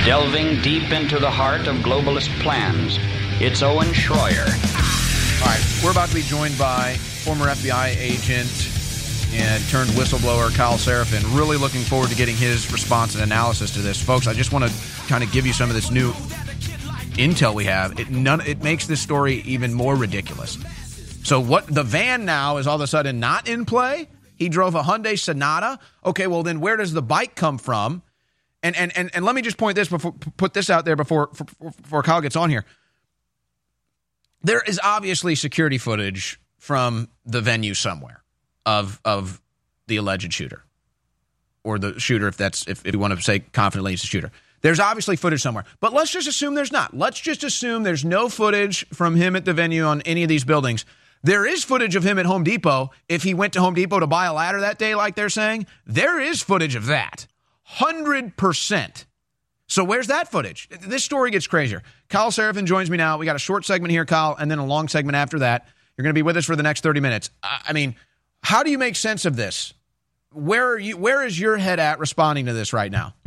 Delving deep into the heart of globalist plans, it's Owen Schroyer. All right, we're about to be joined by former FBI agent and turned whistleblower Kyle Seraphin. Really looking forward to getting his response and analysis to this. Folks, I just want to kind of give you some of this new intel we have. It makes this story even more ridiculous. So what the van now is all of a sudden not in play? He drove a Hyundai Sonata. Okay, well then where does the bike come from? And let me just put this out there before Kyle gets on here. There is obviously security footage from the venue somewhere of the alleged shooter, or the shooter if you want to say confidently it's a shooter. There's obviously footage somewhere, but let's just assume there's not. Let's just assume there's no footage from him at the venue on any of these buildings. There is footage of him at Home Depot. If he went to Home Depot to buy a ladder that day, like they're saying, there is footage of that. 100%. So where's that footage? This story gets crazier. Kyle Seraphin joins me now. We got a short segment here, Kyle, and then a long segment after that. You're going to be with us for the next 30 minutes. I mean, how do you make sense of this? Where is your head at responding to this right now?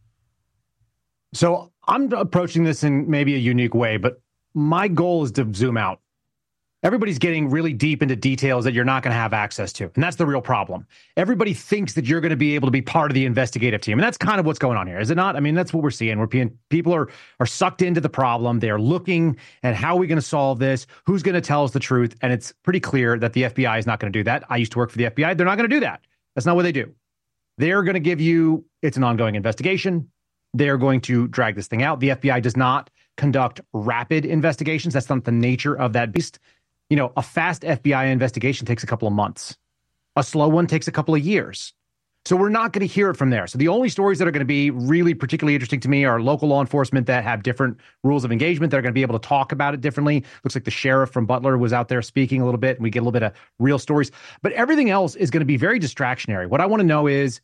So I'm approaching this in maybe a unique way, but my goal is to zoom out. Everybody's getting really deep into details that you're not going to have access to. And that's the real problem. Everybody thinks that you're going to be able to be part of the investigative team. And that's kind of what's going on here, is it not? I mean, that's what we're seeing. People are sucked into the problem. They're looking at how are we going to solve this? Who's going to tell us the truth? And it's pretty clear that the FBI is not going to do that. I used to work for the FBI. They're not going to do that. That's not what they do. They're going to give you, it's an ongoing investigation. They're going to drag this thing out. The FBI does not conduct rapid investigations. That's not the nature of that beast. You know, a fast FBI investigation takes a couple of months. A slow one takes a couple of years. So we're not going to hear it from there. So the only stories that are going to be really particularly interesting to me are local law enforcement that have different rules of engagement. They're going to be able to talk about it differently. Looks like the sheriff from Butler was out there speaking a little bit, and we get a little bit of real stories. But everything else is going to be very distractionary. What I want to know is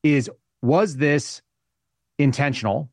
was this intentional,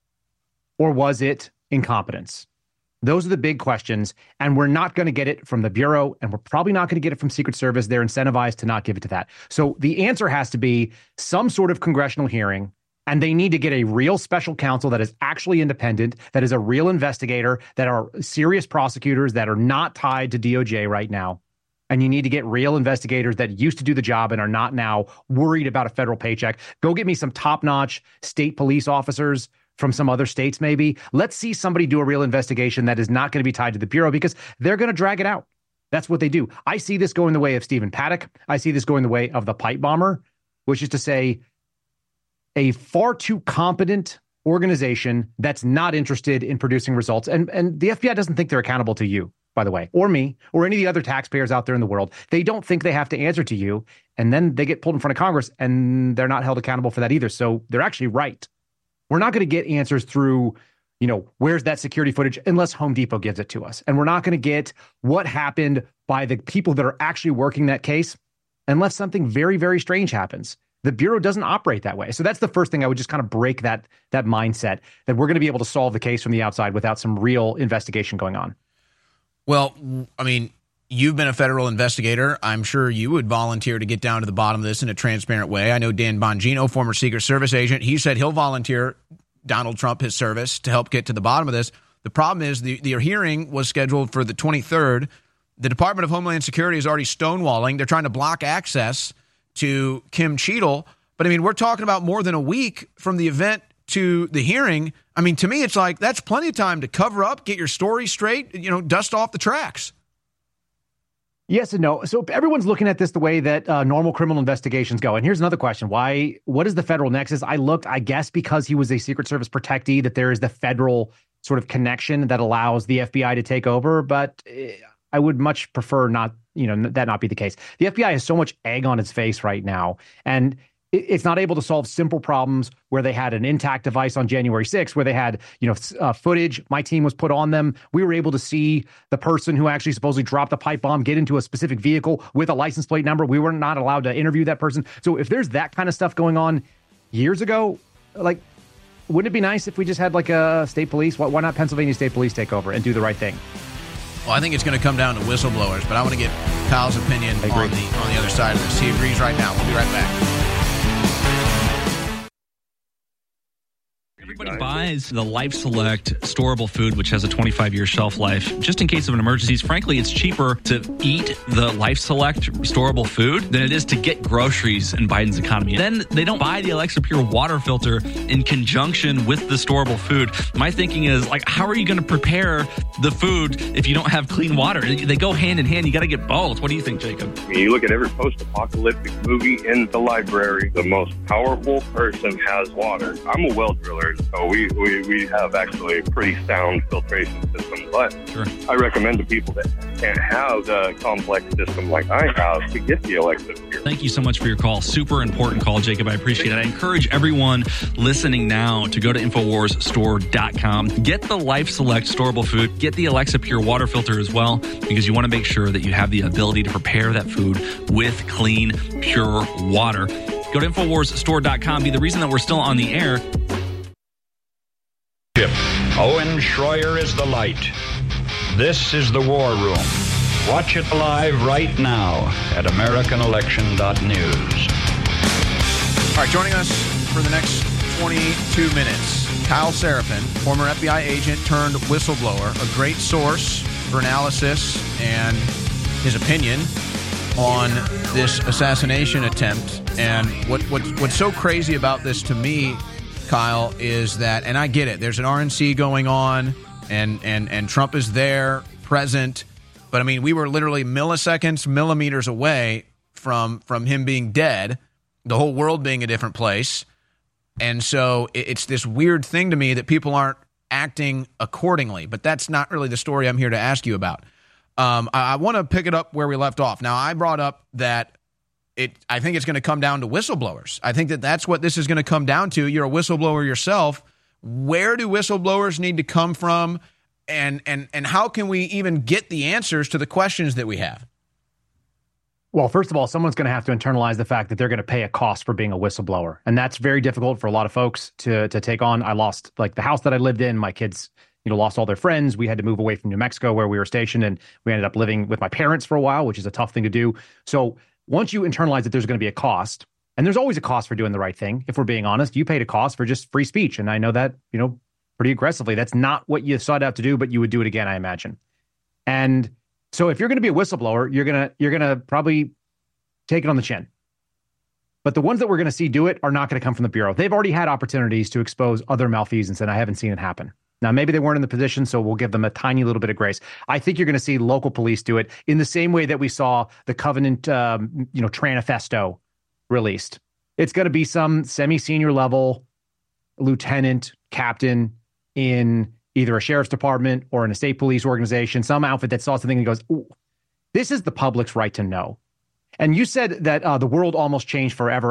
or was it incompetence? Those are the big questions, and we're not going to get it from the Bureau, and we're probably not going to get it from Secret Service. They're incentivized to not give it to that. So the answer has to be some sort of congressional hearing, and they need to get a real special counsel that is actually independent, that is a real investigator, that are serious prosecutors that are not tied to DOJ right now. And you need to get real investigators that used to do the job and are not now worried about a federal paycheck. Go get me some top-notch state police officers from some other states, maybe. Let's see somebody do a real investigation that is not going to be tied to the Bureau, because they're going to drag it out. That's what they do. I see this going the way of Stephen Paddock. I see this going the way of the pipe bomber, which is to say a far too competent organization that's not interested in producing results. And the FBI doesn't think they're accountable to you, by the way, or me, or any of the other taxpayers out there in the world. They don't think they have to answer to you. And then they get pulled in front of Congress, and they're not held accountable for that either. So they're actually right. We're not going to get answers through, where's that security footage, unless Home Depot gives it to us. And we're not going to get what happened by the people that are actually working that case unless something very, very strange happens. The Bureau doesn't operate that way. So that's the first thing. I would just kind of break that mindset that we're going to be able to solve the case from the outside without some real investigation going on. Well, I mean, you've been a federal investigator. I'm sure you would volunteer to get down to the bottom of this in a transparent way. I know Dan Bongino, former Secret Service agent, he said he'll volunteer Donald Trump his service to help get to the bottom of this. The problem is the hearing was scheduled for the 23rd. The Department of Homeland Security is already stonewalling. They're trying to block access to Kim Cheadle. But, I mean, we're talking about more than a week from the event to the hearing. I mean, to me, it's like that's plenty of time to cover up, get your story straight, dust off the tracks. Yes and no. So everyone's looking at this the way that normal criminal investigations go. And here's another question. What is the federal nexus? I looked, I guess because he was a Secret Service protectee, that there is the federal sort of connection that allows the FBI to take over. But I would much prefer not, that not be the case. The FBI has so much egg on its face right now. And it's not able to solve simple problems where they had an intact device on January 6th, where they had, footage. My team was put on them. We were able to see the person who actually supposedly dropped the pipe bomb get into a specific vehicle with a license plate number. We were not allowed to interview that person. So if there's that kind of stuff going on years ago, wouldn't it be nice if we just had a state police? Why not Pennsylvania State Police take over and do the right thing? Well, I think it's going to come down to whistleblowers, but I want to get Kyle's opinion on the other side of this. He agrees right now. We'll be right back. Everybody buys the Life Select storable food, which has a 25-year shelf life, just in case of an emergency. Frankly, it's cheaper to eat the Life Select storable food than it is to get groceries in Biden's economy. Then they don't buy the Alexa Pure water filter in conjunction with the storable food. My thinking is, like, how are you going to prepare the food if you don't have clean water? They go hand in hand. You got to get both. What do you think, Jacob? I mean, you look at every post-apocalyptic movie in the library, the most powerful person has water. I'm a well driller, so we have actually a pretty sound filtration system. But Sure. I recommend to people that can't have a complex system like I have to get the Alexa Pure. Thank you so much for your call. Super important call, Jacob. I appreciate it. I encourage everyone listening now to go to InfoWarsStore.com. Get the Life Select storable food. Get the Alexa Pure water filter as well, because you want to make sure that you have the ability to prepare that food with clean, pure water. Go to InfoWarsStore.com. Be the reason that we're still on the air. Owen Schroyer is the light. This is the War Room. Watch it live right now at AmericanElection.news. All right, joining us for the next 22 minutes, Kyle Seraphin, former FBI agent turned whistleblower, a great source for analysis and his opinion on this assassination attempt. And what's so crazy about this to me, Kyle, is that, and I get it, there's an RNC going on, and Trump is there, present, but I mean, we were literally milliseconds, millimeters away from him being dead, the whole world being a different place. And so it's this weird thing to me that people aren't acting accordingly, but that's not really the story I'm here to ask you about. I want to pick it up where we left off. Now, I brought up that I think it's going to come down to whistleblowers. I think that that's what this is going to come down to. You're a whistleblower yourself. Where do whistleblowers need to come from, and how can we even get the answers to the questions that we have? Well, first of all, someone's going to have to internalize the fact that they're going to pay a cost for being a whistleblower. And that's very difficult for a lot of folks to take on. I lost, like, the house that I lived in. My kids, lost all their friends. We had to move away from New Mexico where we were stationed, and we ended up living with my parents for a while, which is a tough thing to do. So once you internalize that there's going to be a cost, and there's always a cost for doing the right thing. If we're being honest, you paid a cost for just free speech. And I know that, pretty aggressively. That's not what you sought out to do, but you would do it again, I imagine. And so if you're going to be a whistleblower, you're going to probably take it on the chin. But the ones that we're going to see do it are not going to come from the Bureau. They've already had opportunities to expose other malfeasance, and I haven't seen it happen. Now, maybe they weren't in the position, so we'll give them a tiny little bit of grace. I think you're going to see local police do it in the same way that we saw the Covenant, Tranifesto released. It's going to be some semi-senior level lieutenant, captain in either a sheriff's department or in a state police organization, some outfit that saw something and goes, ooh, this is the public's right to know. And you said that the world almost changed forever.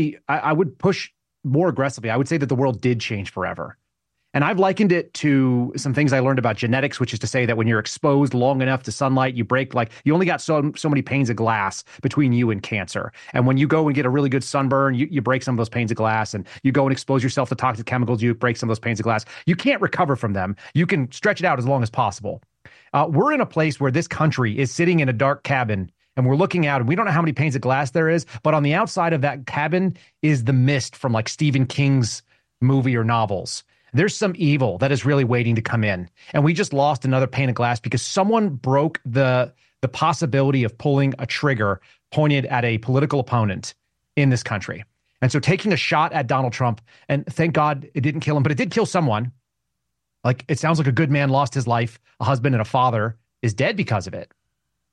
I would push more aggressively. I would say that the world did change forever. And I've likened it to some things I learned about genetics, which is to say that when you're exposed long enough to sunlight, you break, you only got so many panes of glass between you and cancer. And when you go and get a really good sunburn, you break some of those panes of glass, and you go and expose yourself to toxic chemicals, you break some of those panes of glass. You can't recover from them. You can stretch it out as long as possible. We're in a place where this country is sitting in a dark cabin, and we're looking out, and we don't know how many panes of glass there is, but on the outside of that cabin is the mist from like Stephen King's movie or novels. There's some evil that is really waiting to come in. And we just lost another pane of glass because someone broke the possibility of pulling a trigger pointed at a political opponent in this country. And so taking a shot at Donald Trump, and thank God it didn't kill him, but it did kill someone. Like, it sounds like a good man lost his life. A husband and a father is dead because of it.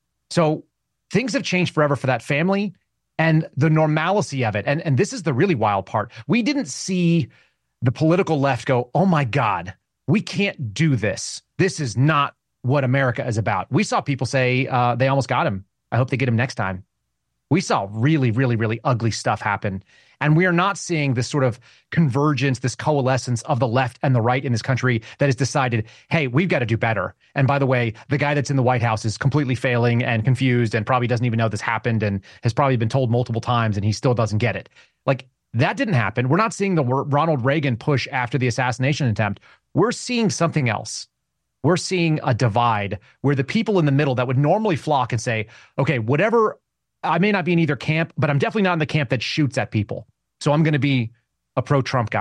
So things have changed forever for that family and the normalcy of it. And this is the really wild part. We didn't see the political left go, oh my God, we can't do this. This is not what America is about. We saw people say they almost got him. I hope they get him next time. We saw really, really, really ugly stuff happen. And we are not seeing this sort of convergence, this coalescence of the left and the right in this country that has decided, hey, we've got to do better. And by the way, the guy that's in the White House is completely failing and confused and probably doesn't even know this happened and has probably been told multiple times and he still doesn't get it. Like, that didn't happen. We're not seeing the Ronald Reagan push after the assassination attempt. We're seeing something else. We're seeing a divide where the people in the middle that would normally flock and say, okay, whatever, I may not be in either camp, but I'm definitely not in the camp that shoots at people. So I'm going to be a pro-Trump guy.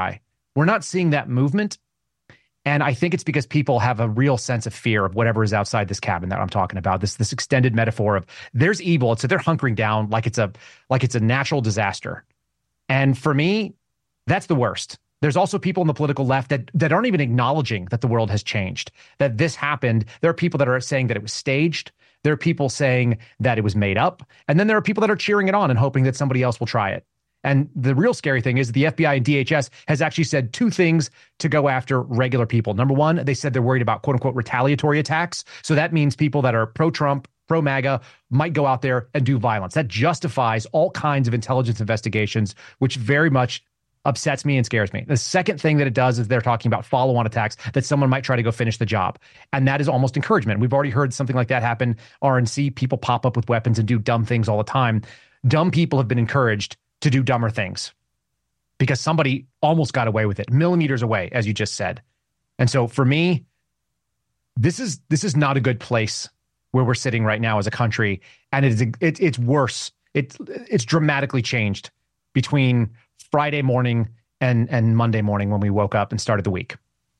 We're not seeing that movement. And I think it's because people have a real sense of fear of whatever is outside this cabin that I'm talking about. This extended metaphor of there's evil. So they're hunkering down like it's a natural disaster. And for me, that's the worst. There's also people on the political left that aren't even acknowledging that the world has changed, that this happened. There are people that are saying that it was staged. There are people saying that it was made up. And then there are people that are cheering it on and hoping that somebody else will try it. And the real scary thing is the FBI and DHS has actually said two things to go after regular people. Number one, they said they're worried about quote unquote retaliatory attacks. So that means people that are pro-Trump, pro-MAGA might go out there and do violence. That justifies all kinds of intelligence investigations, which very much upsets me and scares me. The second thing that it does is they're talking about follow-on attacks, that someone might try to go finish the job. And that is almost encouragement. We've already heard something like that happen. RNC, people pop up with weapons and do dumb things all the time. Dumb people have been encouraged to do dumber things because somebody almost got away with it, millimeters away, as you just said. And so for me, this is not a good place where we're sitting right now as a country. And it's worse. It's dramatically changed between Friday morning and Monday morning when we woke up and started the week.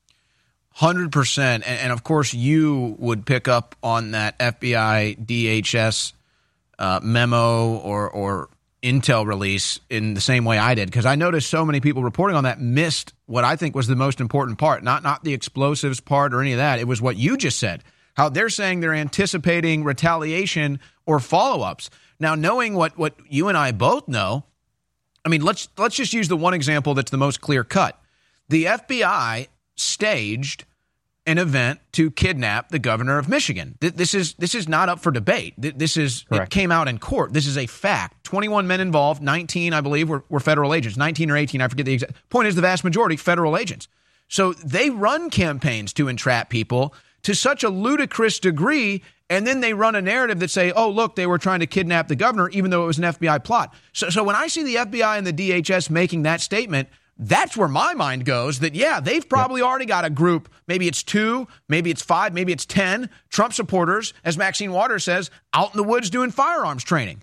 100%. And of course, you would pick up on that FBI DHS memo or intel release in the same way I did, because I noticed so many people reporting on that missed what I think was the most important part, not the explosives part or any of that. It was what you just said, how they're saying they're anticipating retaliation or follow-ups. Now, knowing what you and I both know, I mean, let's just use the one example that's the most clear cut. The FBI staged an event to kidnap the governor of Michigan. This is not up for debate. It came out in court. This is a fact. 21 men involved, 19, I believe, were federal agents. 19 or 18, I forget the exact. Point is, the vast majority federal agents. So they run campaigns to entrap people to such a ludicrous degree, and then they run a narrative that say, oh, look, they were trying to kidnap the governor, even though it was an FBI plot. So when I see the FBI and the DHS making that statement, that's where my mind goes, that, yeah, they've probably already got a group. Maybe it's 2, maybe it's 5, maybe it's 10 Trump supporters, as Maxine Waters says, out in the woods doing firearms training.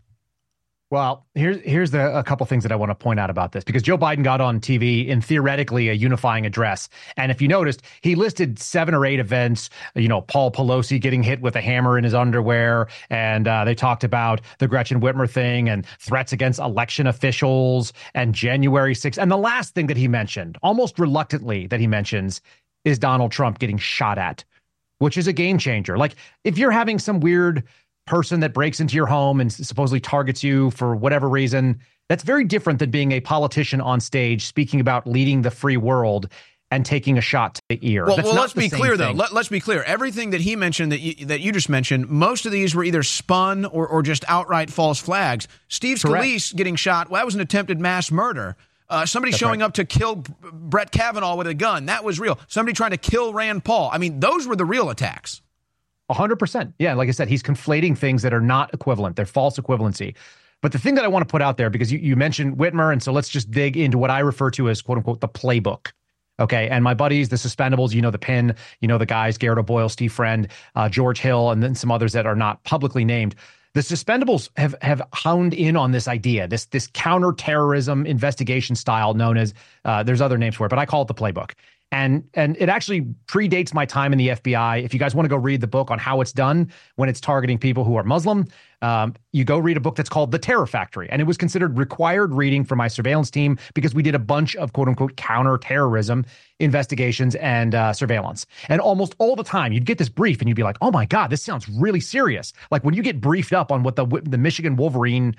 Well, here's a couple things that I want to point out about this, because Joe Biden got on TV in theoretically a unifying address. And if you noticed, he listed 7 or 8 events, Paul Pelosi getting hit with a hammer in his underwear. And they talked about the Gretchen Whitmer thing and threats against election officials and January 6th. And the last thing that he mentioned, almost reluctantly that he mentions, is Donald Trump getting shot at, which is a game changer. Like, if you're having some weird person that breaks into your home and supposedly targets you for whatever reason, that's very different than being a politician on stage speaking about leading the free world and taking a shot to the ear. Well, let's be clear, though. Let's be clear. Everything that he mentioned, that you just mentioned, most of these were either spun or just outright false flags. Steve Scalise getting shot, well, that was an attempted mass murder. Somebody showing up to kill Brett Kavanaugh with a gun, that was real. Somebody trying to kill Rand Paul. I mean, those were the real attacks. 100%. Yeah, like I said, he's conflating things that are not equivalent. They're false equivalency. But the thing that I want to put out there, because you mentioned Whitmer, and so let's just dig into what I refer to as, quote unquote, the playbook. Okay, and my buddies, the Suspendables, the PIN, the guys, Garrett O'Boyle, Steve Friend, George Hill, and then some others that are not publicly named. The Suspendables have honed in on this idea, this counterterrorism investigation style known as, there's other names for it, but I call it the playbook. And it actually predates my time in the FBI. If you guys want to go read the book on how it's done when it's targeting people who are Muslim, you go read a book that's called The Terror Factory. And it was considered required reading for my surveillance team because we did a bunch of quote unquote counterterrorism investigations and surveillance. And almost all the time you'd get this brief and you'd be like, oh my God, this sounds really serious. Like when you get briefed up on what the Michigan Wolverine,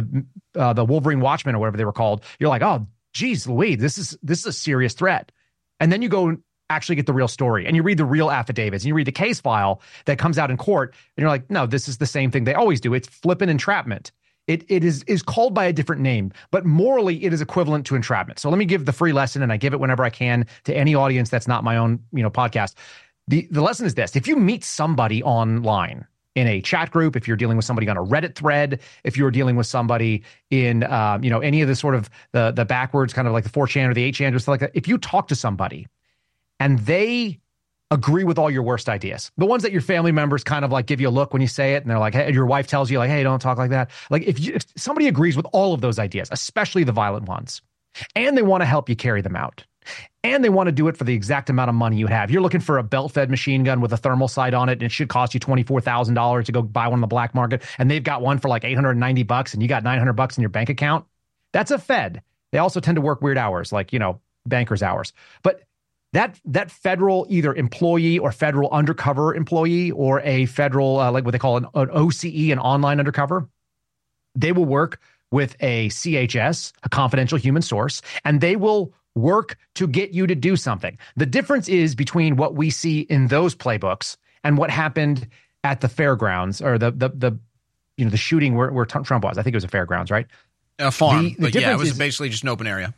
the Wolverine Watchmen or whatever they were called, you're like, oh, geez, Louise, this is a serious threat. And then you go and actually get the real story and you read the real affidavits and you read the case file that comes out in court and you're like, no, this is the same thing they always do. It's flippant entrapment. It is called by a different name, but morally it is equivalent to entrapment. So let me give the free lesson, and I give it whenever I can to any audience that's not my own, podcast. The lesson is this: if you meet somebody online in a chat group, if you're dealing with somebody on a Reddit thread, if you're dealing with somebody in, any of the sort of the backwards, kind of like the 4chan or the 8chan or stuff like that, if you talk to somebody and they agree with all your worst ideas, the ones that your family members kind of like give you a look when you say it, and they're like, hey, your wife tells you like, hey, don't talk like that. Like if somebody agrees with all of those ideas, especially the violent ones, and they want to help you carry them out, And they want to do it for the exact amount of money you have. You're looking for a belt-fed machine gun with a thermal sight on it, and it should cost you $24,000 to go buy one on the black market, and they've got one for like $890, and you got $900 in your bank account. That's a Fed. They also tend to work weird hours, like, bankers' hours. But that federal either employee or federal undercover employee or a federal, like what they call an OCE, an online undercover, they will work with a CHS, a confidential human source, and they will work to get you to do something. The difference is between what we see in those playbooks and what happened at the fairgrounds, or the shooting where Trump was. I think it was a fairgrounds, right? A farm. But yeah, it was basically just an open area.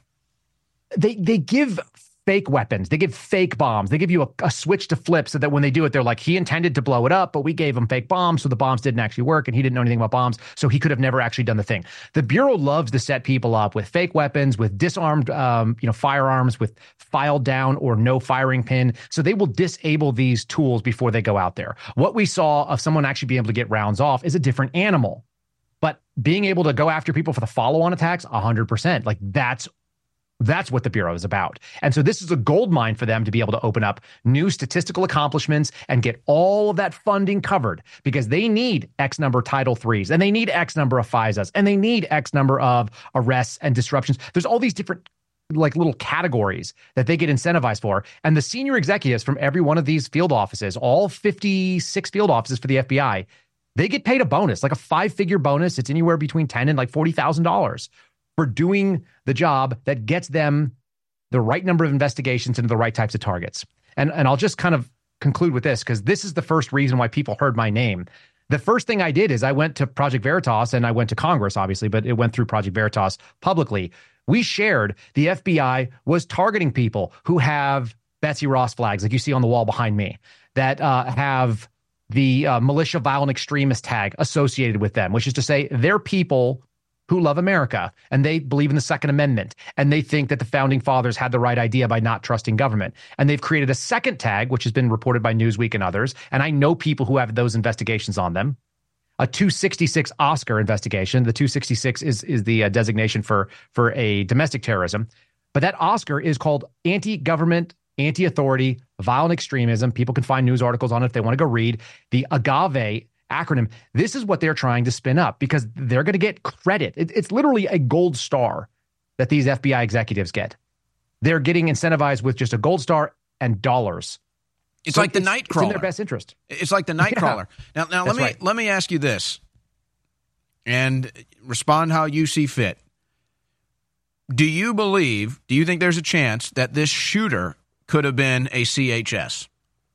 They give fake weapons. They give fake bombs. They give you a switch to flip so that when they do it, they're like, he intended to blow it up, but we gave him fake bombs, so the bombs didn't actually work, and he didn't know anything about bombs, so he could have never actually done the thing. The Bureau loves to set people up with fake weapons, with disarmed firearms, with filed down or no firing pin, so they will disable these tools before they go out there. What we saw of someone actually being able to get rounds off is a different animal. But being able to go after people for the follow-on attacks, 100%. Like, that's what the Bureau is about. And so this is a gold mine for them to be able to open up new statistical accomplishments and get all of that funding covered, because they need X number of Title IIIs, and they need X number of FISAs, and they need X number of arrests and disruptions. There's all these different like little categories that they get incentivized for. And the senior executives from every one of these field offices, all 56 field offices for the FBI, they get paid a bonus, like a 5-figure bonus. It's anywhere between $10,000 and like $40,000 for doing the job that gets them the right number of investigations into the right types of targets. And I'll just kind of conclude with this, because this is the first reason why people heard my name. The first thing I did is I went to Project Veritas, and I went to Congress, obviously, but it went through Project Veritas publicly. We shared the FBI was targeting people who have Betsy Ross flags, like you see on the wall behind me, that have the militia violent extremist tag associated with them, which is to say they're people who love America, and they believe in the Second Amendment, and they think that the founding fathers had the right idea by not trusting government. And they've created a second tag, which has been reported by Newsweek and others, and I know people who have those investigations on them. A 266 Oscar investigation. The 266 is the designation for a domestic terrorism. But that Oscar is called anti-government, anti-authority, violent extremism. People can find news articles on it if they want to go read. The AGAVE acronym. This is what they're trying to spin up, because they're going to get credit. It's literally a gold star that these FBI executives get. They're getting incentivized with just a gold star and dollars. It's like the Nightcrawler. It's in their best interest. It's like the Nightcrawler. Yeah. Now let me ask you this, and respond how you see fit. Do you think there's a chance that this shooter could have been a CHS?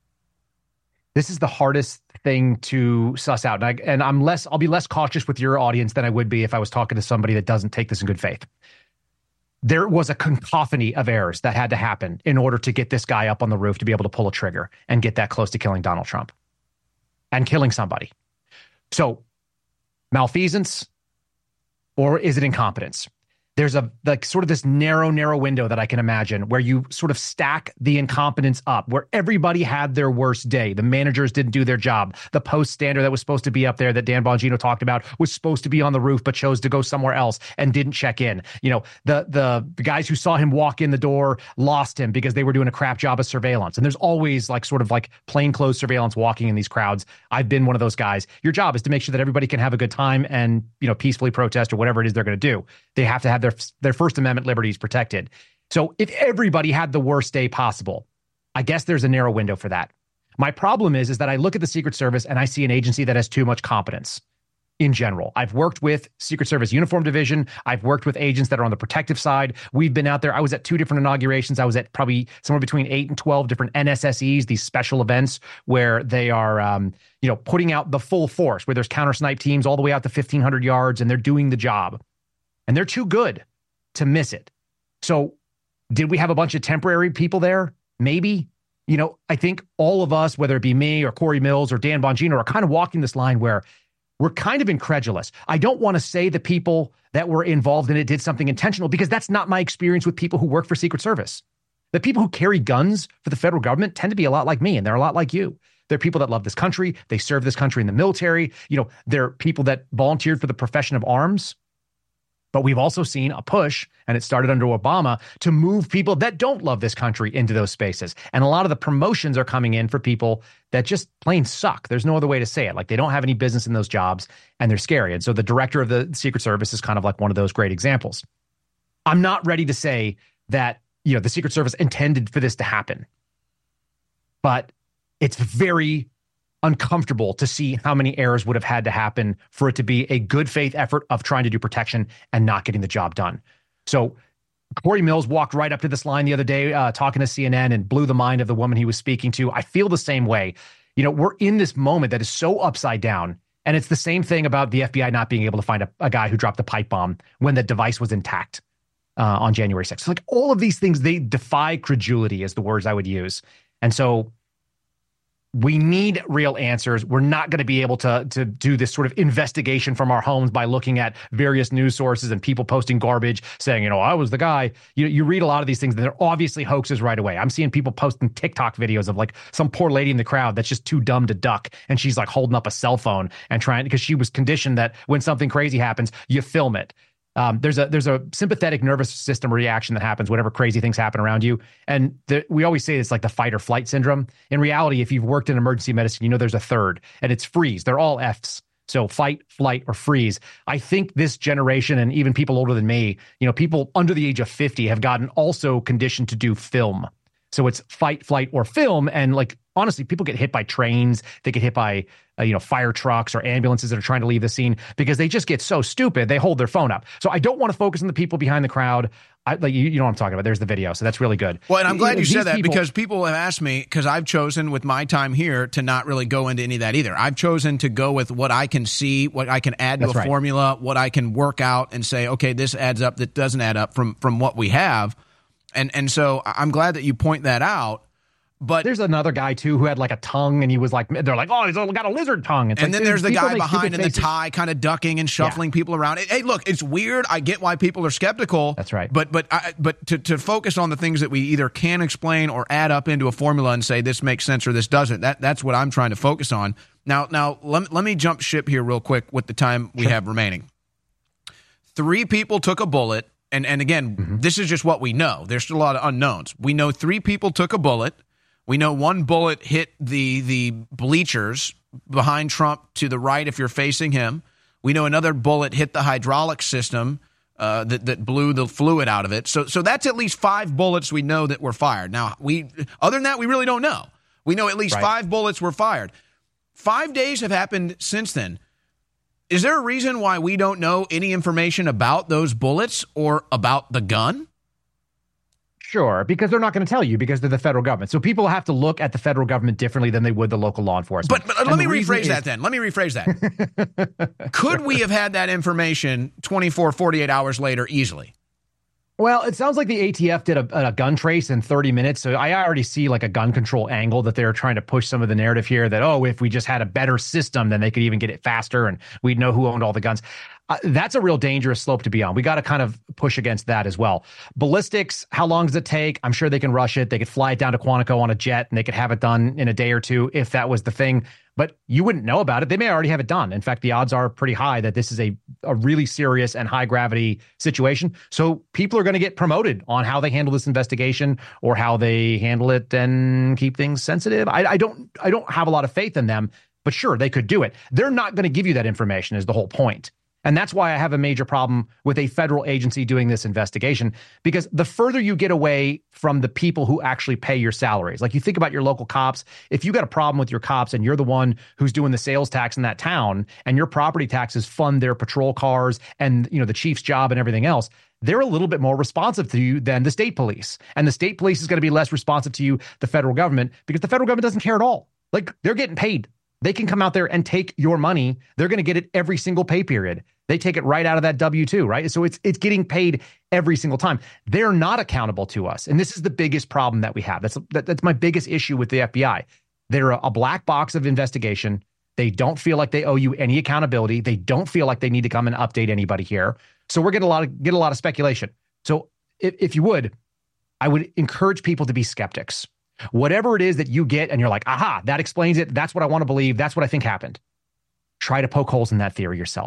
This is the hardest thing to suss out. And I'll be less cautious with your audience than I would be if I was talking to somebody that doesn't take this in good faith. There was a cacophony of errors that had to happen in order to get this guy up on the roof to be able to pull a trigger and get that close to killing Donald Trump and killing somebody. So, malfeasance, or is it incompetence? There's sort of this narrow window that I can imagine where you sort of stack the incompetence up, where everybody had their worst day. The managers didn't do their job. The post stander that was supposed to be up there that Dan Bongino talked about was supposed to be on the roof, but chose to go somewhere else and didn't check in. The guys who saw him walk in the door lost him because they were doing a crap job of surveillance. And there's always like sort of like plainclothes surveillance walking in these crowds. I've been one of those guys. Your job is to make sure that everybody can have a good time and, peacefully protest or whatever it is they're going to do. They have to have their First Amendment liberties protected. So if everybody had the worst day possible, I guess there's a narrow window for that. My problem is that I look at the Secret Service and I see an agency that has too much competence in general. I've worked with Secret Service Uniform Division. I've worked with agents that are on the protective side. We've been out there. I was at 2 different inaugurations. I was at probably somewhere between 8 and 12 different NSSEs, these special events where they are, putting out the full force, where there's counter snipe teams all the way out to 1,500 yards, and they're doing the job. And they're too good to miss it. So did we have a bunch of temporary people there? Maybe. I think all of us, whether it be me or Corey Mills or Dan Bongino, are kind of walking this line where we're kind of incredulous. I don't want to say the people that were involved in it did something intentional, because that's not my experience with people who work for Secret Service. The people who carry guns for the federal government tend to be a lot like me, and they're a lot like you. They're people that love this country. They serve this country in the military. They're people that volunteered for the profession of arms. But we've also seen a push, and it started under Obama, to move people that don't love this country into those spaces. And a lot of the promotions are coming in for people that just plain suck. There's no other way to say it. Like, they don't have any business in those jobs, and they're scary. And so the director of the Secret Service is kind of like one of those great examples. I'm not ready to say that, the Secret Service intended for this to happen. But it's very uncomfortable to see how many errors would have had to happen for it to be a good faith effort of trying to do protection and not getting the job done. So Corey Mills walked right up to this line the other day, talking to CNN, and blew the mind of the woman he was speaking to. I feel the same way. We're in this moment that is so upside down. And it's the same thing about the FBI not being able to find a guy who dropped a pipe bomb when the device was intact on January 6th. So, like, all of these things, they defy credulity is the words I would use. And so we need real answers. We're not going to be able to do this sort of investigation from our homes by looking at various news sources and people posting garbage saying, I was the guy. You read a lot of these things and they're obviously hoaxes right away. I'm seeing people posting TikTok videos of like some poor lady in the crowd that's just too dumb to duck. And she's like holding up a cell phone and trying, because she was conditioned that when something crazy happens, you film it. There's a sympathetic nervous system reaction that happens whenever crazy things happen around you. And we always say it's like the fight or flight syndrome. In reality, if you've worked in emergency medicine, there's a third, and it's freeze. They're all F's. So fight, flight, or freeze. I think this generation, and even people older than me, people under the age of 50 have gotten also conditioned to do film. So it's fight, flight, or film. And like, honestly, people get hit by trains. They get hit by, fire trucks or ambulances that are trying to leave the scene because they just get so stupid. They hold their phone up. So I don't want to focus on the people behind the crowd. You know what I'm talking about. There's the video. So that's really good. Well, and I'm glad you said that because people have asked me, because I've chosen with my time here to not really go into any of that either. I've chosen to go with what I can see, what I can add to a formula, what I can work out and say, okay, this adds up, that doesn't add up from what we have. And so I'm glad that you point that out. But there's another guy too who had like a tongue, and he was like, they're like, oh, he's got a lizard tongue. It's and like, then there's the guy behind in the tie, kind of ducking and shuffling people around. Hey, look, it's weird. I get why people are skeptical. That's right. But to focus on the things that we either can explain or add up into a formula and say this makes sense or this doesn't. That's what I'm trying to focus on. Now let me jump ship here real quick with the time we have remaining. 3 people took a bullet. And again, This is just what we know. There's still a lot of unknowns. We know 3 people took a bullet. We know 1 bullet hit the bleachers behind Trump to the right if you're facing him. We know another bullet hit the hydraulic system that blew the fluid out of it. So that's at least 5 bullets we know that were fired. Now, other than that, we really don't know. We know at least 5 bullets were fired. 5 days have happened since then. Is there a reason why we don't know any information about those bullets or about the gun? Sure, because they're not going to tell you because they're the federal government. So people have to look at the federal government differently than they would the local law enforcement. But let me rephrase that then. Let me rephrase that. Could we have had that information 24, 48 hours later easily? Well, it sounds like the ATF did a gun trace in 30 minutes. So I already see like a gun control angle that they're trying to push some of the narrative here that, if we just had a better system, then they could even get it faster and we'd know who owned all the guns. That's a real dangerous slope to be on. We got to kind of push against that as well. Ballistics, how long does it take? I'm sure they can rush it. They could fly it down to Quantico on a jet and they could have it done in a day or two if that was the thing. But you wouldn't know about it. They may already have it done. In fact, the odds are pretty high that this is a really serious and high gravity situation. So people are going to get promoted on how they handle this investigation or how they handle it and keep things sensitive. I don't have a lot of faith in them, but sure, they could do it. They're not going to give you that information is the whole point. And that's why I have a major problem with a federal agency doing this investigation, because the further you get away from the people who actually pay your salaries, like you think about your local cops, if you got a problem with your cops and you're the one who's doing the sales tax in that town and your property taxes fund their patrol cars and, the chief's job and everything else, they're a little bit more responsive to you than the state police. And the state police is going to be less responsive to you, the federal government, because the federal government doesn't care at all. Like, they're getting paid. They can come out there and take your money. They're going to get it every single pay period. They take it right out of that W-2, right? So it's getting paid every single time. They're not accountable to us. And this is the biggest problem that we have. That's my biggest issue with the FBI. They're a black box of investigation. They don't feel like they owe you any accountability. They don't feel like they need to come and update anybody here. So we're getting a lot of speculation. So if you would, I would encourage people to be skeptics. Whatever it is that you get and you're like, aha, that explains it. That's what I want to believe. That's what I think happened. Try to poke holes in that theory yourself.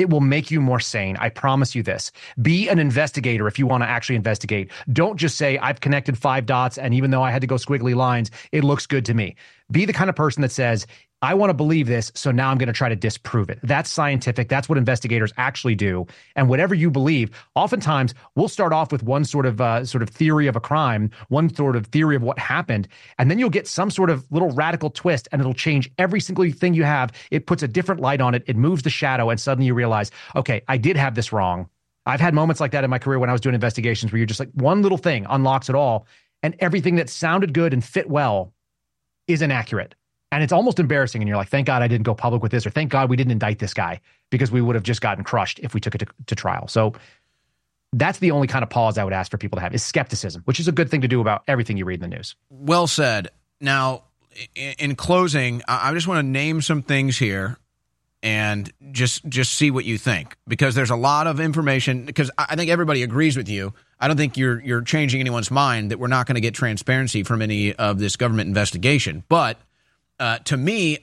It will make you more sane. I promise you this. Be an investigator if you want to actually investigate. Don't just say, I've connected 5 dots, and even though I had to go squiggly lines, it looks good to me. Be the kind of person that says, I want to believe this, so now I'm going to try to disprove it. That's scientific. That's what investigators actually do. And whatever you believe, oftentimes we'll start off with one sort of theory of a crime, one sort of theory of what happened, and then you'll get some sort of little radical twist, and it'll change every single thing you have. It puts a different light on it. It moves the shadow, and suddenly you realize, okay, I did have this wrong. I've had moments like that in my career when I was doing investigations where you're just like, one little thing unlocks it all, and everything that sounded good and fit well is inaccurate. And it's almost embarrassing. And you're like, thank God I didn't go public with this, or thank God we didn't indict this guy, because we would have just gotten crushed if we took it to trial. So that's the only kind of pause I would ask for people to have, is skepticism, which is a good thing to do about everything you read in the news. Well said. Now, in closing, I just want to name some things here and just see what you think, because there's a lot of information, because I think everybody agrees with you. I don't think you're changing anyone's mind that we're not going to get transparency from any of this government investigation. But to me,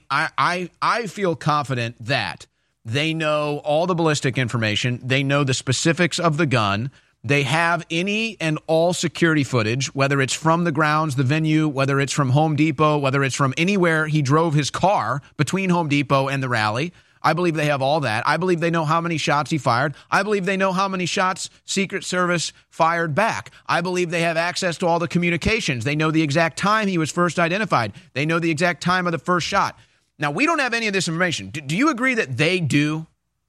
I feel confident that they know all the ballistic information. They know the specifics of the gun. They have any and all security footage, whether it's from the grounds, the venue, whether it's from Home Depot, whether it's from anywhere he drove his car between Home Depot and the rally. I believe they have all that. I believe they know how many shots he fired. I believe they know how many shots Secret Service fired back. I believe they have access to all the communications. They know the exact time he was first identified. They know the exact time of the first shot. Now, we don't have any of this information. Do you agree that they do?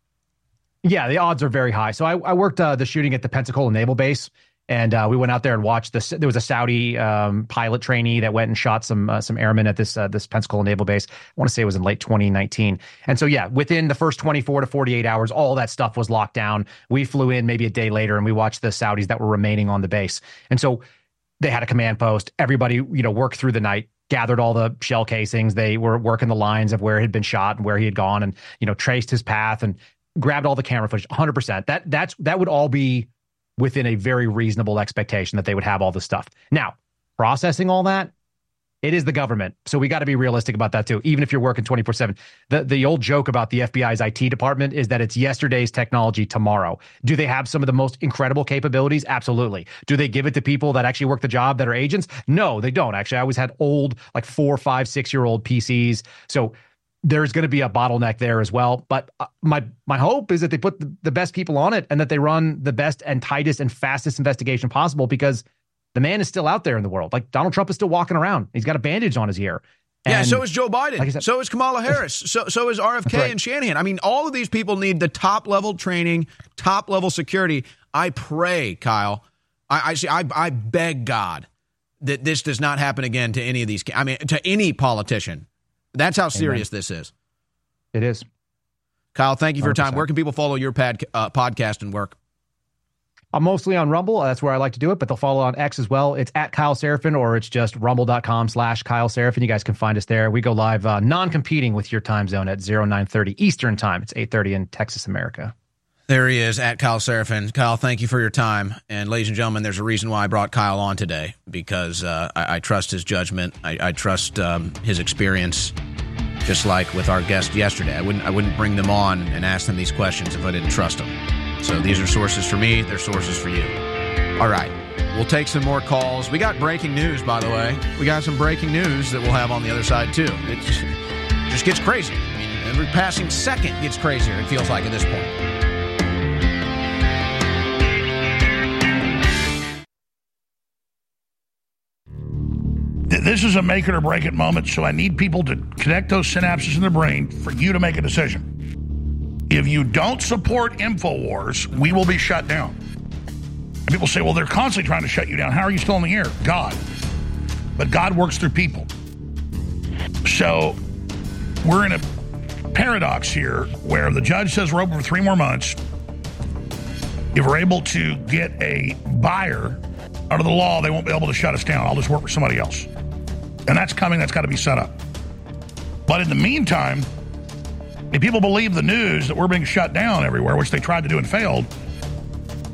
Yeah, the odds are very high. So I worked the shooting at the Pensacola Naval Base, and we went out there and watched this. There was a Saudi pilot trainee that went and shot some airmen at this Pensacola Naval Base. I want to say it was in late 2019. And so, yeah, within the first 24 to 48 hours, all that stuff was locked down. We flew in maybe a day later, and we watched the Saudis that were remaining on the base. And so they had a command post. Everybody, worked through the night, gathered all the shell casings. They were working the lines of where he had been shot and where he had gone, and traced his path and grabbed all the camera footage. 100%. That would all be within a very reasonable expectation that they would have all this stuff. Now, processing all that, it is the government. So we got to be realistic about that too, even if you're working 24/7. The old joke about the FBI's IT department is that it's yesterday's technology tomorrow. Do they have some of the most incredible capabilities? Absolutely. Do they give it to people that actually work the job that are agents? No, they don't. Actually, I always had old, like 4, 5, 6-year-old PCs. So there's going to be a bottleneck there as well. But my hope is that they put the best people on it and that they run the best and tightest and fastest investigation possible, because the man is still out there in the world. Like, Donald Trump is still walking around. He's got a bandage on his ear. And so is Joe Biden. Like said, so is Kamala Harris. So is RFK right. And Shanahan. I mean, all of these people need the top-level training, top-level security. I pray, Kyle, I beg God that this does not happen again to any of these. I mean, to any politician. That's how serious this is. It is. Kyle, thank you for your time. Where can people follow your podcast and work? I'm mostly on Rumble. That's where I like to do it, but they'll follow on X as well. It's at Kyle Seraphin, or it's just rumble.com/Kyle Seraphin. You guys can find us there. We go live non-competing with your time zone at 0930 Eastern time. It's 8:30 in Texas, America. There he is, at Kyle Seraphin. Kyle, thank you for your time. And ladies and gentlemen, there's a reason why I brought Kyle on today, because I trust his judgment. I trust his experience, just like with our guest yesterday. I wouldn't bring them on and ask them these questions if I didn't trust them. So these are sources for me. They're sources for you. All right. We'll take some more calls. We got breaking news, by the way. We got some breaking news that we'll have on the other side, too. It just gets crazy. I mean, every passing second gets crazier, it feels like, at this point. This is a make it or break it moment, so I need people to connect those synapses in the brain for you to make a decision. If you don't support InfoWars, we will be shut down. And people say, well, they're constantly trying to shut you down. How are you still in the air? God. But God works through people. So we're in a paradox here where the judge says we're open for 3 more months. If we're able to get a buyer under the law, they won't be able to shut us down. I'll just work for somebody else. And that's coming. That's got to be set up. But in the meantime, if people believe the news that we're being shut down everywhere, which they tried to do and failed,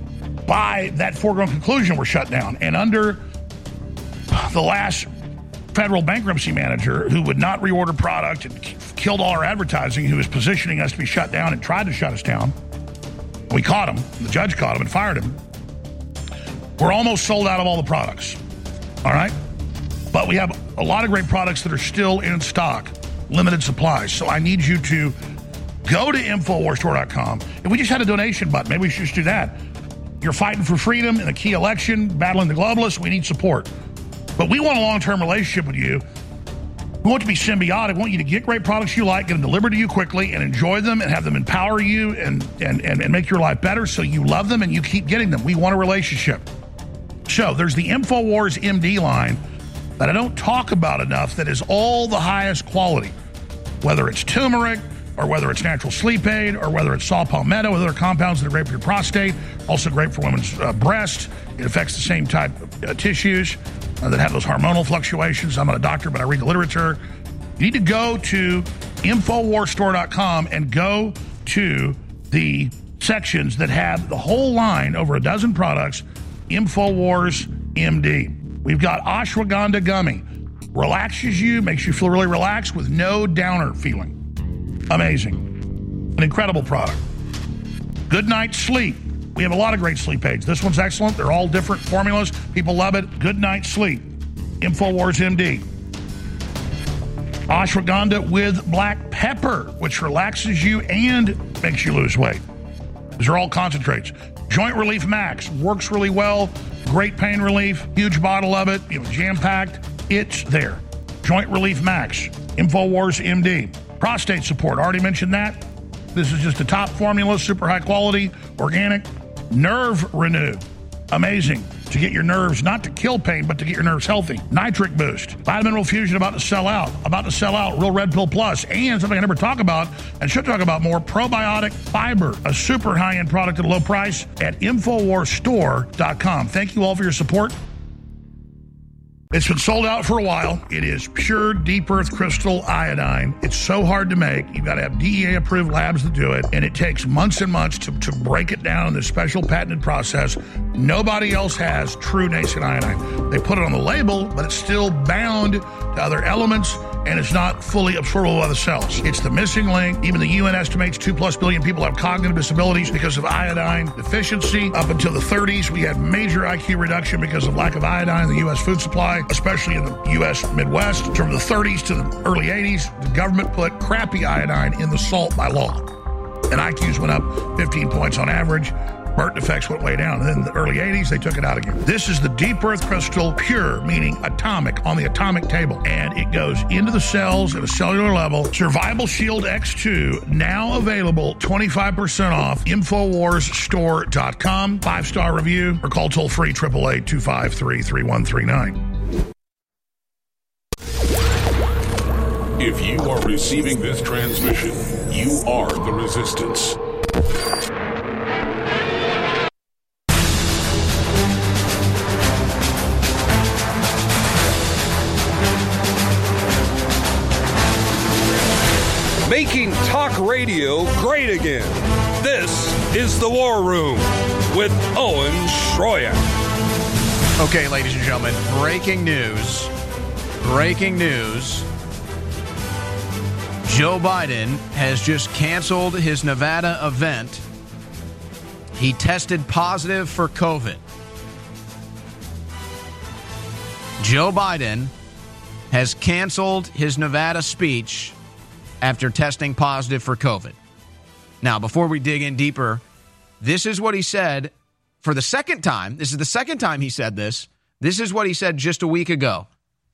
by that foregone conclusion, we're shut down. And under the last federal bankruptcy manager who would not reorder product and killed all our advertising, who was positioning us to be shut down and tried to shut us down. We caught him. The judge caught him and fired him. We're almost sold out of all the products. All right? But we have a lot of great products that are still in stock, limited supplies. So I need you to go to InfoWarsStore.com. If we just had a donation button, maybe we should just do that. You're fighting for freedom in a key election, battling the globalists. We need support. But we want a long-term relationship with you. We want to be symbiotic. We want you to get great products you like, get them delivered to you quickly, and enjoy them and have them empower you and make your life better so you love them and you keep getting them. We want a relationship. So there's the InfoWars MD line that I don't talk about enough that is all the highest quality, whether it's turmeric or whether it's natural sleep aid or whether it's saw palmetto with other compounds that are great for your prostate, also great for women's breast. It affects the same type of tissues that have those hormonal fluctuations. I'm not a doctor, but I read the literature. You need to go to InfoWarsStore.com and go to the sections that have the whole line, over a dozen products, InfoWars MD. We've got ashwagandha gummy. Relaxes you, makes you feel really relaxed with no downer feeling. Amazing. An incredible product. Good Night Sleep. We have a lot of great sleep aids. This one's excellent. They're all different formulas. People love it. Good Night Sleep. InfoWars MD. Ashwagandha with black pepper, which relaxes you and makes you lose weight. These are all concentrates. Joint Relief Max works really well. Great pain relief. Huge bottle of it. Jam-packed. It's there. Joint Relief Max. InfoWars MD. Prostate support. Already mentioned that. This is just a top formula, super high quality, organic. Nerve Renew. Amazing. To get your nerves, not to kill pain, but to get your nerves healthy. Nitric Boost. Vitamin Mineral Fusion about to sell out. About to sell out. Real Red Pill Plus. And something I never talk about and should talk about more, Probiotic Fiber. A super high-end product at a low price at InfoWarsStore.com. Thank you all for your support. It's been sold out for a while. It is pure deep earth crystal iodine. It's so hard to make. You've got to have DEA-approved labs that do it, and it takes months and months to break it down in this special patented process. Nobody else has true nascent iodine. They put it on the label, but it's still bound to other elements, and it's not fully absorbable by the cells. It's the missing link. Even the UN estimates 2+ billion people have cognitive disabilities because of iodine deficiency. Up until the 30s, we had major IQ reduction because of lack of iodine in the U.S. food supply, especially in the U.S. Midwest. From the 30s to the early 80s, the government put crappy iodine in the salt by law. And IQs went up 15 points on average. Burton effects went way down. And then in the early 80s, they took it out again. This is the deep earth crystal, pure, meaning atomic, on the atomic table. And it goes into the cells at a cellular level. Survival Shield X2, now available 25% off. InfoWarsStore.com. 5-star review, or call toll-free 888-253-3139. If you are receiving this transmission, you are the resistance. Making talk radio great again. This is The War Room with Owen Schroyer. Okay, ladies and gentlemen, breaking news. Breaking news. Joe Biden has just canceled his Nevada event. He tested positive for COVID. Joe Biden has canceled his Nevada speech after testing positive for COVID. Now, before we dig in deeper, this is what he said for the second time. This is the second time he said this. This is what he said just a week ago.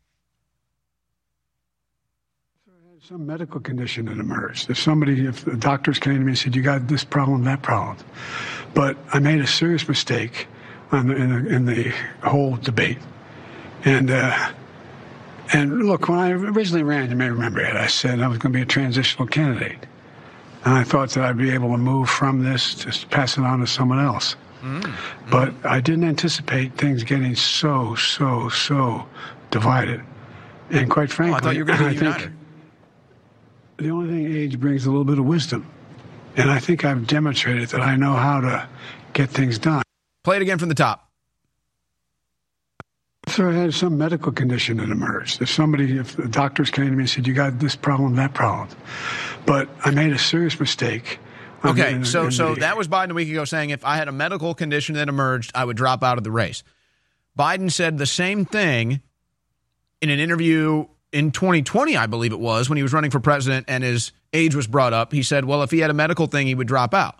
Some medical condition that emerged. If the doctors came to me and said, you got this problem, that problem. But I made a serious mistake in the whole debate. And look, when I originally ran, you may remember it, I said I was going to be a transitional candidate. And I thought that I'd be able to move from this, just pass it on to someone else. But I didn't anticipate things getting so divided. And quite frankly, I thought you were going to be united. The only thing age brings a little bit of wisdom. And I think I've demonstrated that I know how to get things done. Play it again from the top. So I had some medical condition that emerged. If the doctors came to me and said, you got this problem, that problem. But I made a serious mistake. Okay, so that was Biden a week ago saying if I had a medical condition that emerged, I would drop out of the race. Biden said the same thing in an interview in 2020, I believe it was, when he was running for president and his age was brought up. He said, well, if he had a medical thing, he would drop out.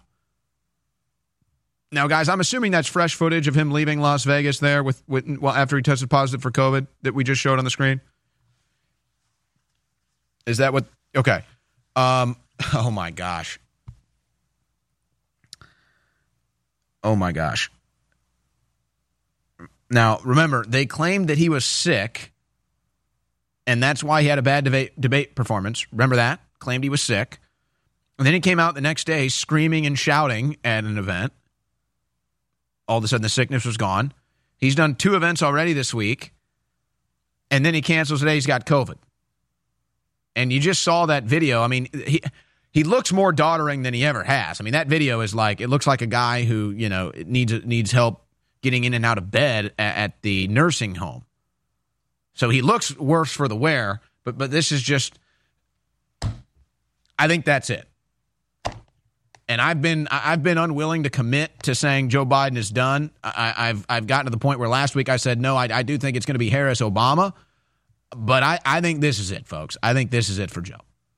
Now, guys, I'm assuming that's fresh footage of him leaving Las Vegas there after he tested positive for COVID that we just showed on the screen. Is that what? Okay. Oh, my gosh. Oh, my gosh. Now, remember, they claimed that he was sick, and that's why he had a bad debate performance. Remember that? Claimed he was sick. And then he came out the next day screaming and shouting at an event. All of a sudden, the sickness was gone. He's done 2 events already this week, and then he cancels today. He's got COVID. And you just saw that video. I mean, he looks more doddering than he ever has. I mean, that video is like, it looks like a guy who, needs help getting in and out of bed at the nursing home. So he looks worse for the wear, but this is just, I think that's it. And I've been unwilling to commit to saying Joe Biden is done. I've gotten to the point where last week I said, no, I do think it's going to be Harris-Obama. But I think this is it, folks. I think this is it for Joe.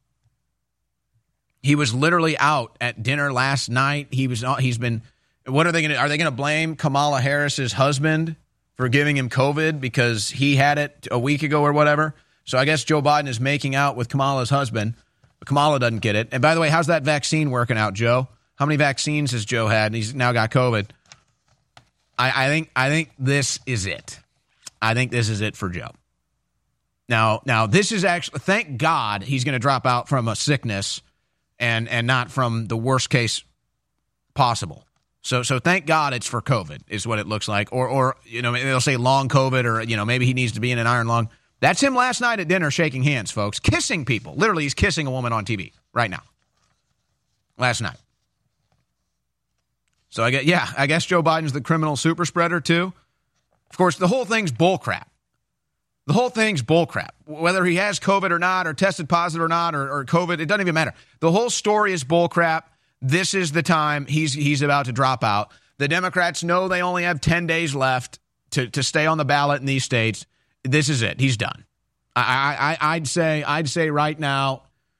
He was literally out at dinner last night. What are they going to blame Kamala Harris's husband for giving him COVID because he had it a week ago or whatever? So I guess Joe Biden is making out with Kamala's husband. But Kamala doesn't get it. And by the way, how's that vaccine working out, Joe? How many vaccines has Joe had? And he's now got COVID. I think this is it. I think this is it for Joe. Now this is actually, thank God he's going to drop out from a sickness and not from the worst case possible. So thank God it's for COVID is what it looks like. Or they'll say long COVID or, maybe he needs to be in an iron lung. That's him last night at dinner shaking hands, folks. Kissing people. Literally, he's kissing a woman on TV right now. Last night. So I guess Joe Biden's the criminal super spreader too. Of course, the whole thing's bullcrap. The whole thing's bullcrap. Whether he has COVID or not, or tested positive or not, or COVID, it doesn't even matter. The whole story is bullcrap. This is the time he's about to drop out. The Democrats know they only have 10 days left to stay on the ballot in these states. This is it. He's done. I'd say right now,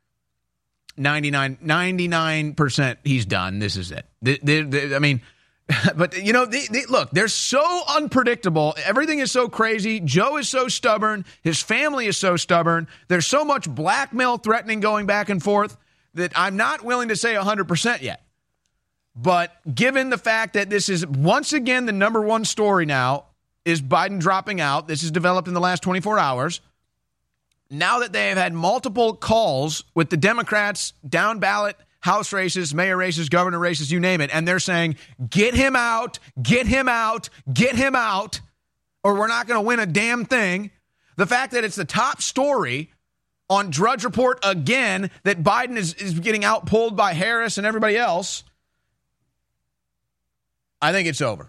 99% he's done. This is it. I mean, but look, they're so unpredictable. Everything is so crazy. Joe is so stubborn. His family is so stubborn. There's so much blackmail threatening going back and forth that I'm not willing to say 100% yet. But given the fact that this is once again the number one story now, is Biden dropping out. This is developed in the last 24 hours. Now that they have had multiple calls with the Democrats, down ballot, House races, mayor races, governor races, you name it, and they're saying, get him out, get him out, get him out, or we're not going to win a damn thing. The fact that it's the top story on Drudge Report again, that Biden is getting outpulled by Harris and everybody else, I think it's over.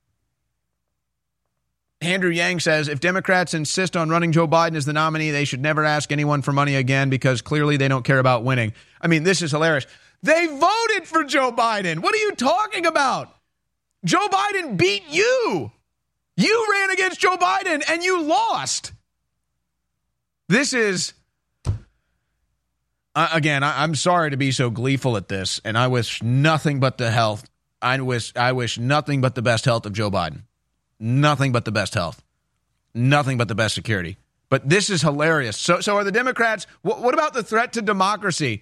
Andrew Yang says, if Democrats insist on running Joe Biden as the nominee, they should never ask anyone for money again because clearly they don't care about winning. I mean, this is hilarious. They voted for Joe Biden. What are you talking about? Joe Biden beat you. You ran against Joe Biden and you lost. This is, again, I'm sorry to be so gleeful at this, and I wish nothing but the health. I wish nothing but the best health of Joe Biden. Nothing but the best health. Nothing but the best security. But this is hilarious. So are the Democrats, what about the threat to democracy?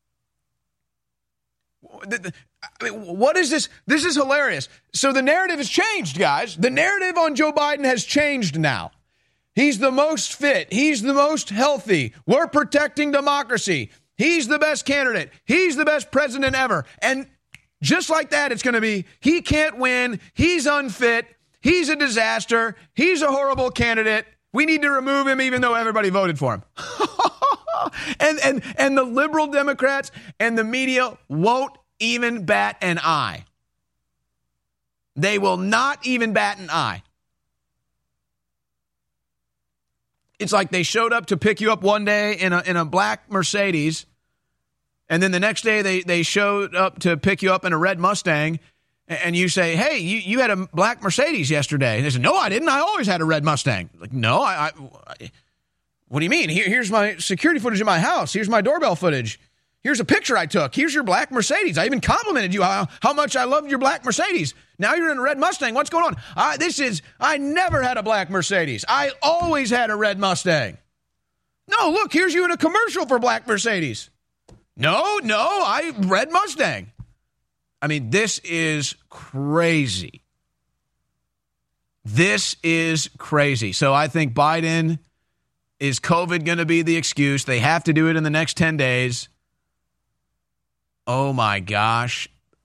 What is this? This is hilarious. So the narrative has changed, guys. The narrative on Joe Biden has changed now. He's the most fit. He's the most healthy. We're protecting democracy. He's the best candidate. He's the best president ever. And just like that, it's going to be, he can't win. He's unfit. He's a disaster. He's a horrible candidate. We need to remove him even though everybody voted for him. and the liberal Democrats and the media won't even bat an eye. They will not even bat an eye. It's like they showed up to pick you up one day in a black Mercedes, and then the next day they showed up to pick you up in a red Mustang, and you say, hey, you had a black Mercedes yesterday. And they said, no, I didn't. I always had a red Mustang. Like, no, I what do you mean? Here's my security footage of my house. Here's my doorbell footage. Here's a picture I took. Here's your black Mercedes. I even complimented you how much I loved your black Mercedes. Now you're in a red Mustang. What's going on? I never had a black Mercedes. I always had a red Mustang. No, look, here's you in a commercial for black Mercedes. No, red Mustang. I mean, this is crazy. This is crazy. So I think Biden, is COVID going to be the excuse? They have to do it in the next 10 days. Oh, my gosh.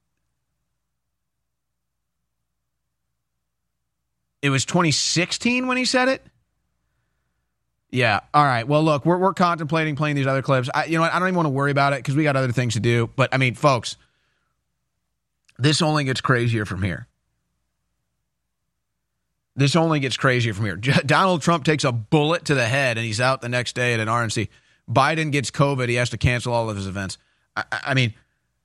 It was 2016 when he said it? Yeah. All right. Well, look, we're contemplating playing these other clips. You know what? I don't even want to worry about it because we got other things to do. But, I mean, folks, this only gets crazier from here. This only gets crazier from here. Donald Trump takes a bullet to the head, and he's out the next day at an RNC. Biden gets COVID. He has to cancel all of his events. I mean,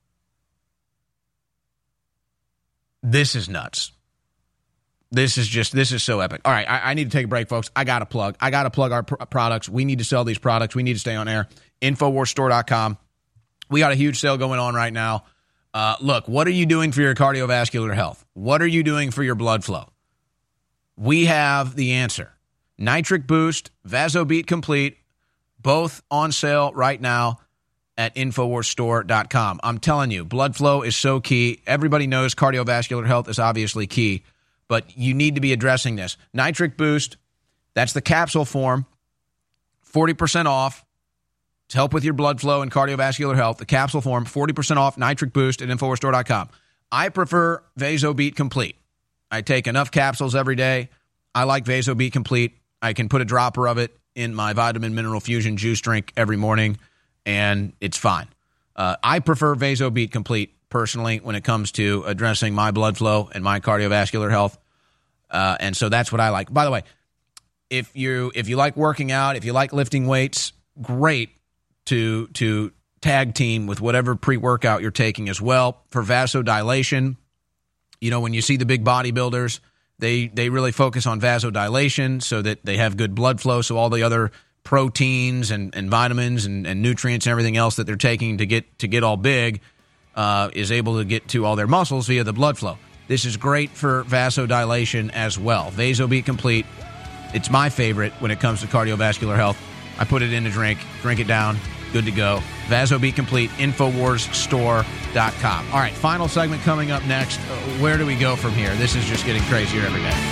this is nuts. This is so epic. All right, I need to take a break, folks. I got to plug our products. We need to sell these products. We need to stay on air. Infowarsstore.com. We got a huge sale going on right now. Look, what are you doing for your cardiovascular health? What are you doing for your blood flow? We have the answer. Nitric Boost, VasoBeat Complete, both on sale right now at InfoWarsStore.com. I'm telling you, blood flow is so key. Everybody knows cardiovascular health is obviously key, but you need to be addressing this. Nitric Boost, that's the capsule form, 40% off to help with your blood flow and cardiovascular health. The capsule form, 40% off, Nitric Boost at InfoWarsStore.com. I prefer VasoBeat Complete. I take enough capsules every day. I like VasoBeat Complete. I can put a dropper of it in my vitamin mineral fusion juice drink every morning, and it's fine. I prefer VasoBeat Complete personally when it comes to addressing my blood flow and my cardiovascular health. And so that's what I like. By the way, if you like working out, if you like lifting weights, great to tag team with whatever pre-workout you're taking as well. For vasodilation, you know, when you see the big bodybuilders, they really focus on vasodilation so that they have good blood flow. So all the other proteins and vitamins and nutrients and everything else that they're taking to get all big is able to get to all their muscles via the blood flow. This is great for vasodilation as well. VasoBeat Complete, it's my favorite when it comes to cardiovascular health. I put it in a drink it down, good to go. VasoBeat Complete, InfoWarsStore.com. All right, final segment coming up next. Where do we go from here? This is just getting crazier every day.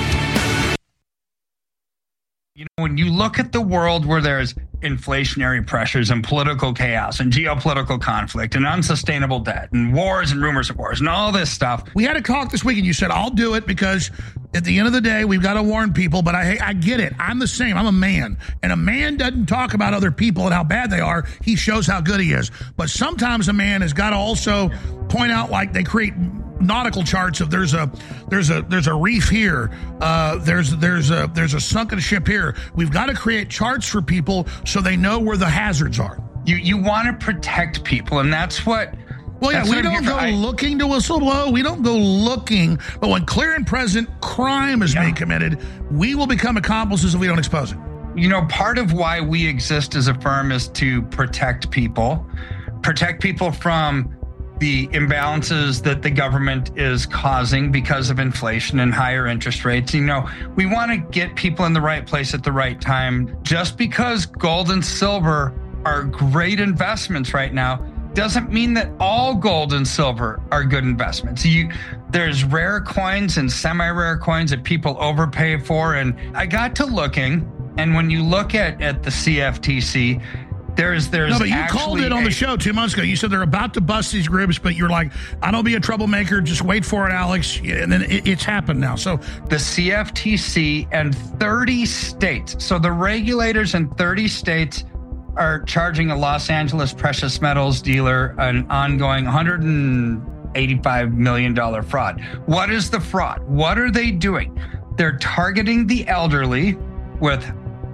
You know, when you look at the world where there's inflationary pressures and political chaos and geopolitical conflict and unsustainable debt and wars and rumors of wars and all this stuff. We had a talk this week and you said, I'll do it because at the end of the day, we've got to warn people. But I get it. I'm the same. I'm a man. And a man doesn't talk about other people and how bad they are. He shows how good he is. But sometimes a man has got to also point out, like they create nautical charts of there's a reef here, there's a sunken ship here. We've got to create charts for people so they know where the hazards are. You want to protect people, and that's what. Well, yeah, we don't go looking to whistleblow. We don't go looking, but when clear and present crime is being committed, we will become accomplices if we don't expose it. You know, part of why we exist as a firm is to protect people from the imbalances that the government is causing because of inflation and higher interest rates. You know, we want to get people in the right place at the right time. Just because gold and silver are great investments right now doesn't mean that all gold and silver are good investments. There's rare coins and semi-rare coins that people overpay for. And I got to looking, and when you look at the CFTC, There's no, but you called it on the show 2 months ago. You said they're about to bust these groups, but you're like, I don't be a troublemaker. Just wait for it, Alex. And then it's happened now. So the CFTC and 30 states. So the regulators in 30 states are charging a Los Angeles precious metals dealer an ongoing $185 million fraud. What is the fraud? What are they doing? They're targeting the elderly with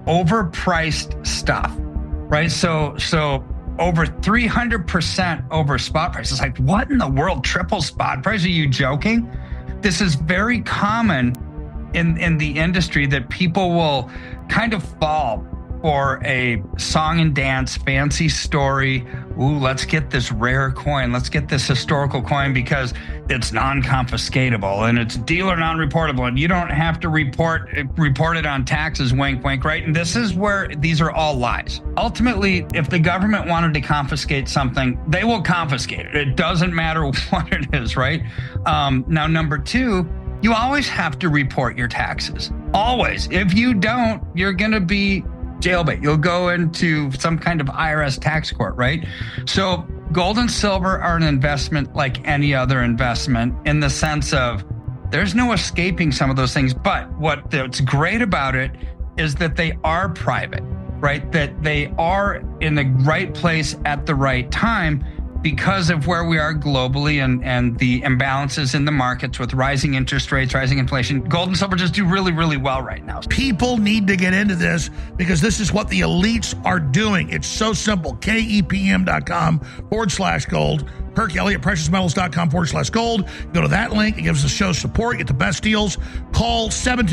overpriced stuff, right? So over 300% over spot price. It's like, what in the world? Triple spot price? Are you joking? This is very common in the industry, that people will kind of fall for a song and dance fancy story. Ooh, let's get this rare coin. Let's get this historical coin because it's non-confiscatable and it's dealer non-reportable and you don't have to report it on taxes, wink, wink, right? And this is where these are all lies. Ultimately, if the government wanted to confiscate something, they will confiscate it. It doesn't matter what it is, right? Now, number two, you always have to report your taxes. Always. If you don't, you're going to be jailbait. You'll go into some kind of IRS tax court, right? So gold and silver are an investment like any other investment, in the sense of there's no escaping some of those things. But what's great about it is that they are private, right? That they are in the right place at the right time, because of where we are globally and the imbalances in the markets with rising interest rates, rising inflation. Gold and silver just do really, really well right now. People need to get into this because this is what the elites are doing. It's so simple. KEPM.com/gold. Herc Elliott, preciousmetals.com/gold. Go to that link. It gives the show support. Get the best deals. Call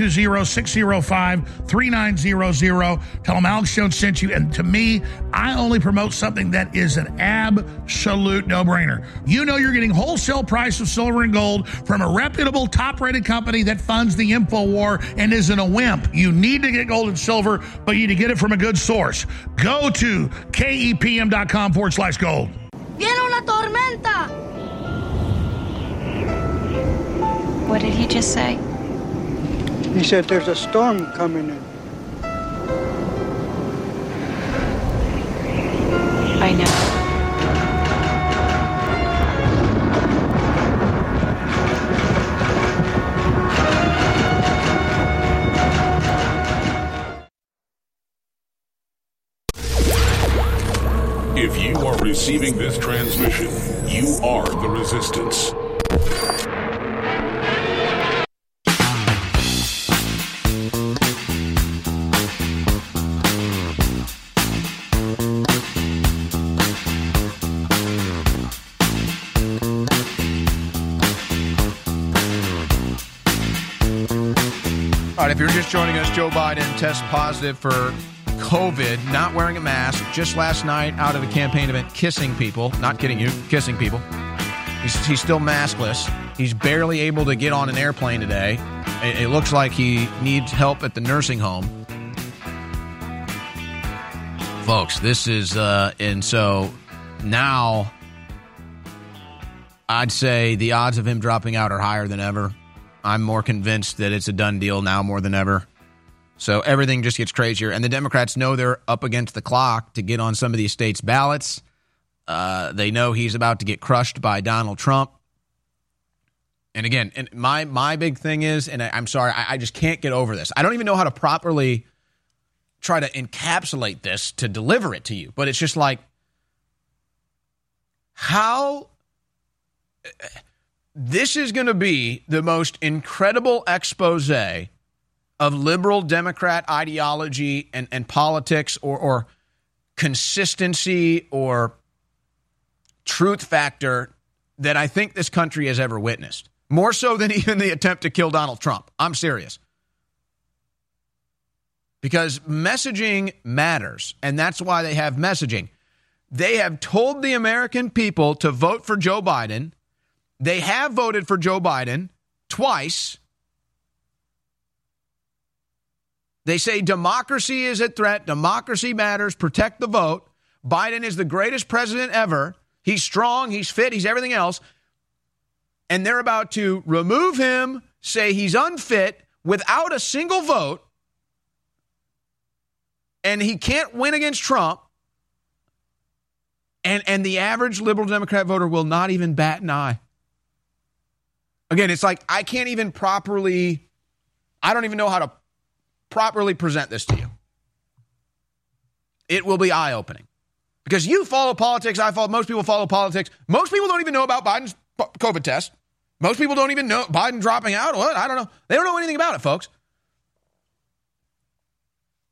720-605-3900. Tell them Alex Jones sent you. And to me, I only promote something that is an absolute no-brainer. You know you're getting wholesale price of silver and gold from a reputable, top-rated company that funds the info war and isn't a wimp. You need to get gold and silver, but you need to get it from a good source. Go to KEPM.com/gold. Viene una tormenta! What did he just say? He said there's a storm coming in. I know. If you are receiving this transmission, you are the resistance. All right, if you're just joining us, Joe Biden tests positive for COVID, not wearing a mask, just last night out of a campaign event, kissing people. Not kidding you, kissing people. He's still maskless. He's barely able to get on an airplane today. It looks like he needs help at the nursing home. Folks, this is, and so now I'd say the odds of him dropping out are higher than ever. I'm more convinced that it's a done deal now more than ever. So everything just gets crazier. And the Democrats know they're up against the clock to get on some of these states' ballots. They know he's about to get crushed by Donald Trump. And again, and my big thing is, and I'm sorry, I just can't get over this. I don't even know how to properly try to encapsulate this to deliver it to you. But it's just like, how... This is going to be the most incredible expose of liberal Democrat ideology and politics or consistency or truth factor that I think this country has ever witnessed. More so than even the attempt to kill Donald Trump. I'm serious. Because messaging matters, and that's why they have messaging. They have told the American people to vote for Joe Biden. They have voted for Joe Biden twice. They say democracy is at threat. Democracy matters. Protect the vote. Biden is the greatest president ever. He's strong. He's fit. He's everything else. And they're about to remove him, say he's unfit without a single vote. And he can't win against Trump. And the average liberal Democrat voter will not even bat an eye. Again, it's like I don't even know how to properly present this to you. It will be eye-opening. Because you follow politics, most people follow politics. Most people don't even know about Biden's COVID test. Most people don't even know Biden dropping out. What? I don't know. They don't know anything about it, folks.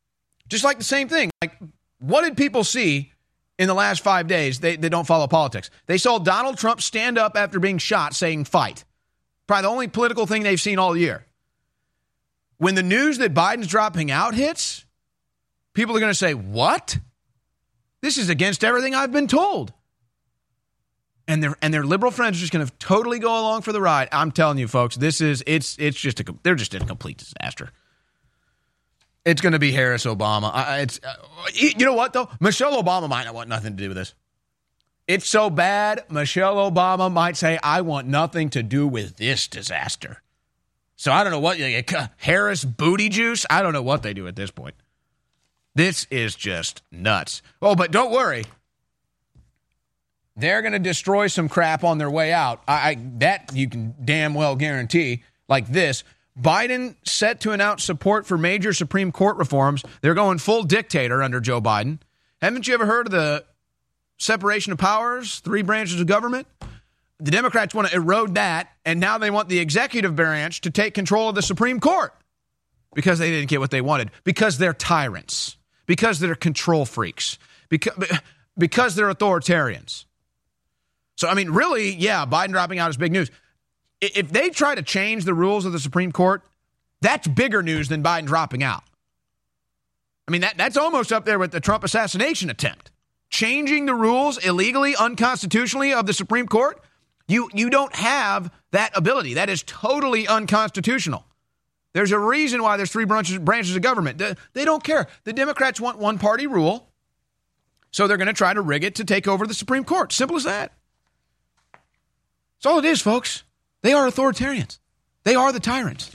Just like the same thing. Like, what did people see in the last 5 days? They don't follow politics. They saw Donald Trump stand up after being shot saying fight. Probably the only political thing they've seen all year. When the news that Biden's dropping out hits, people are going to say, what? This is against everything I've been told. And their liberal friends are just going to totally go along for the ride. I'm telling you, folks, they're just in a complete disaster. It's going to be Harris Obama. You know what, though? Michelle Obama might not want nothing to do with this. It's so bad, Michelle Obama might say, I want nothing to do with this disaster. So I don't know what, Harris booty juice? I don't know what they do at this point. This is just nuts. Oh, but don't worry. They're going to destroy some crap on their way out. That you can damn well guarantee. Like this, Biden set to announce support for major Supreme Court reforms. They're going full dictator under Joe Biden. Haven't you ever heard of the separation of powers, 3 branches of government? The Democrats want to erode that, and now they want the executive branch to take control of the Supreme Court because they didn't get what they wanted, because they're tyrants, because they're control freaks, because they're authoritarians. So, I mean, really, yeah, Biden dropping out is big news. If they try to change the rules of the Supreme Court, that's bigger news than Biden dropping out. I mean, that's almost up there with the Trump assassination attempt. Changing the rules illegally, unconstitutionally of the Supreme Court, you don't have that ability. That is totally unconstitutional. There's a reason why there's 3 branches of government. They don't care. The Democrats want one-party rule, so they're going to try to rig it to take over the Supreme Court. Simple as that. That's all it is, folks. They are authoritarians. They are the tyrants.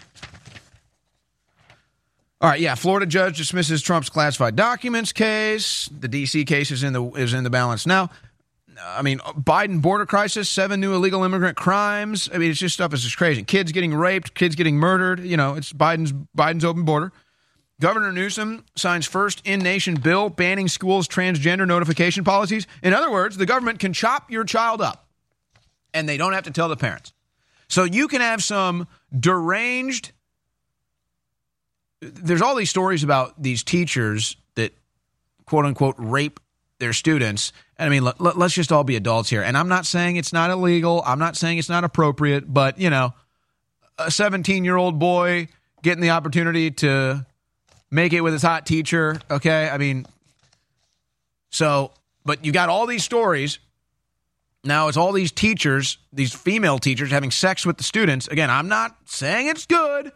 All right, yeah, Florida judge dismisses Trump's classified documents case. The D.C. case is in the balance now. I mean, Biden border crisis, 7 new illegal immigrant crimes. I mean, it's just stuff is just crazy. Kids getting raped, kids getting murdered. You know, it's Biden's open border. Governor Newsom signs first in-nation bill banning schools' transgender notification policies. In other words, the government can chop your child up, and they don't have to tell the parents. So you can have some deranged. There's all these stories about these teachers that, quote unquote, rape their students. And I mean, let's just all be adults here. And I'm not saying it's not illegal. I'm not saying it's not appropriate. But, you know, a 17-year-old boy getting the opportunity to make it with his hot teacher. Okay. I mean, so, but you got all these stories. Now it's all these teachers, these female teachers having sex with the students. Again, I'm not saying it's good.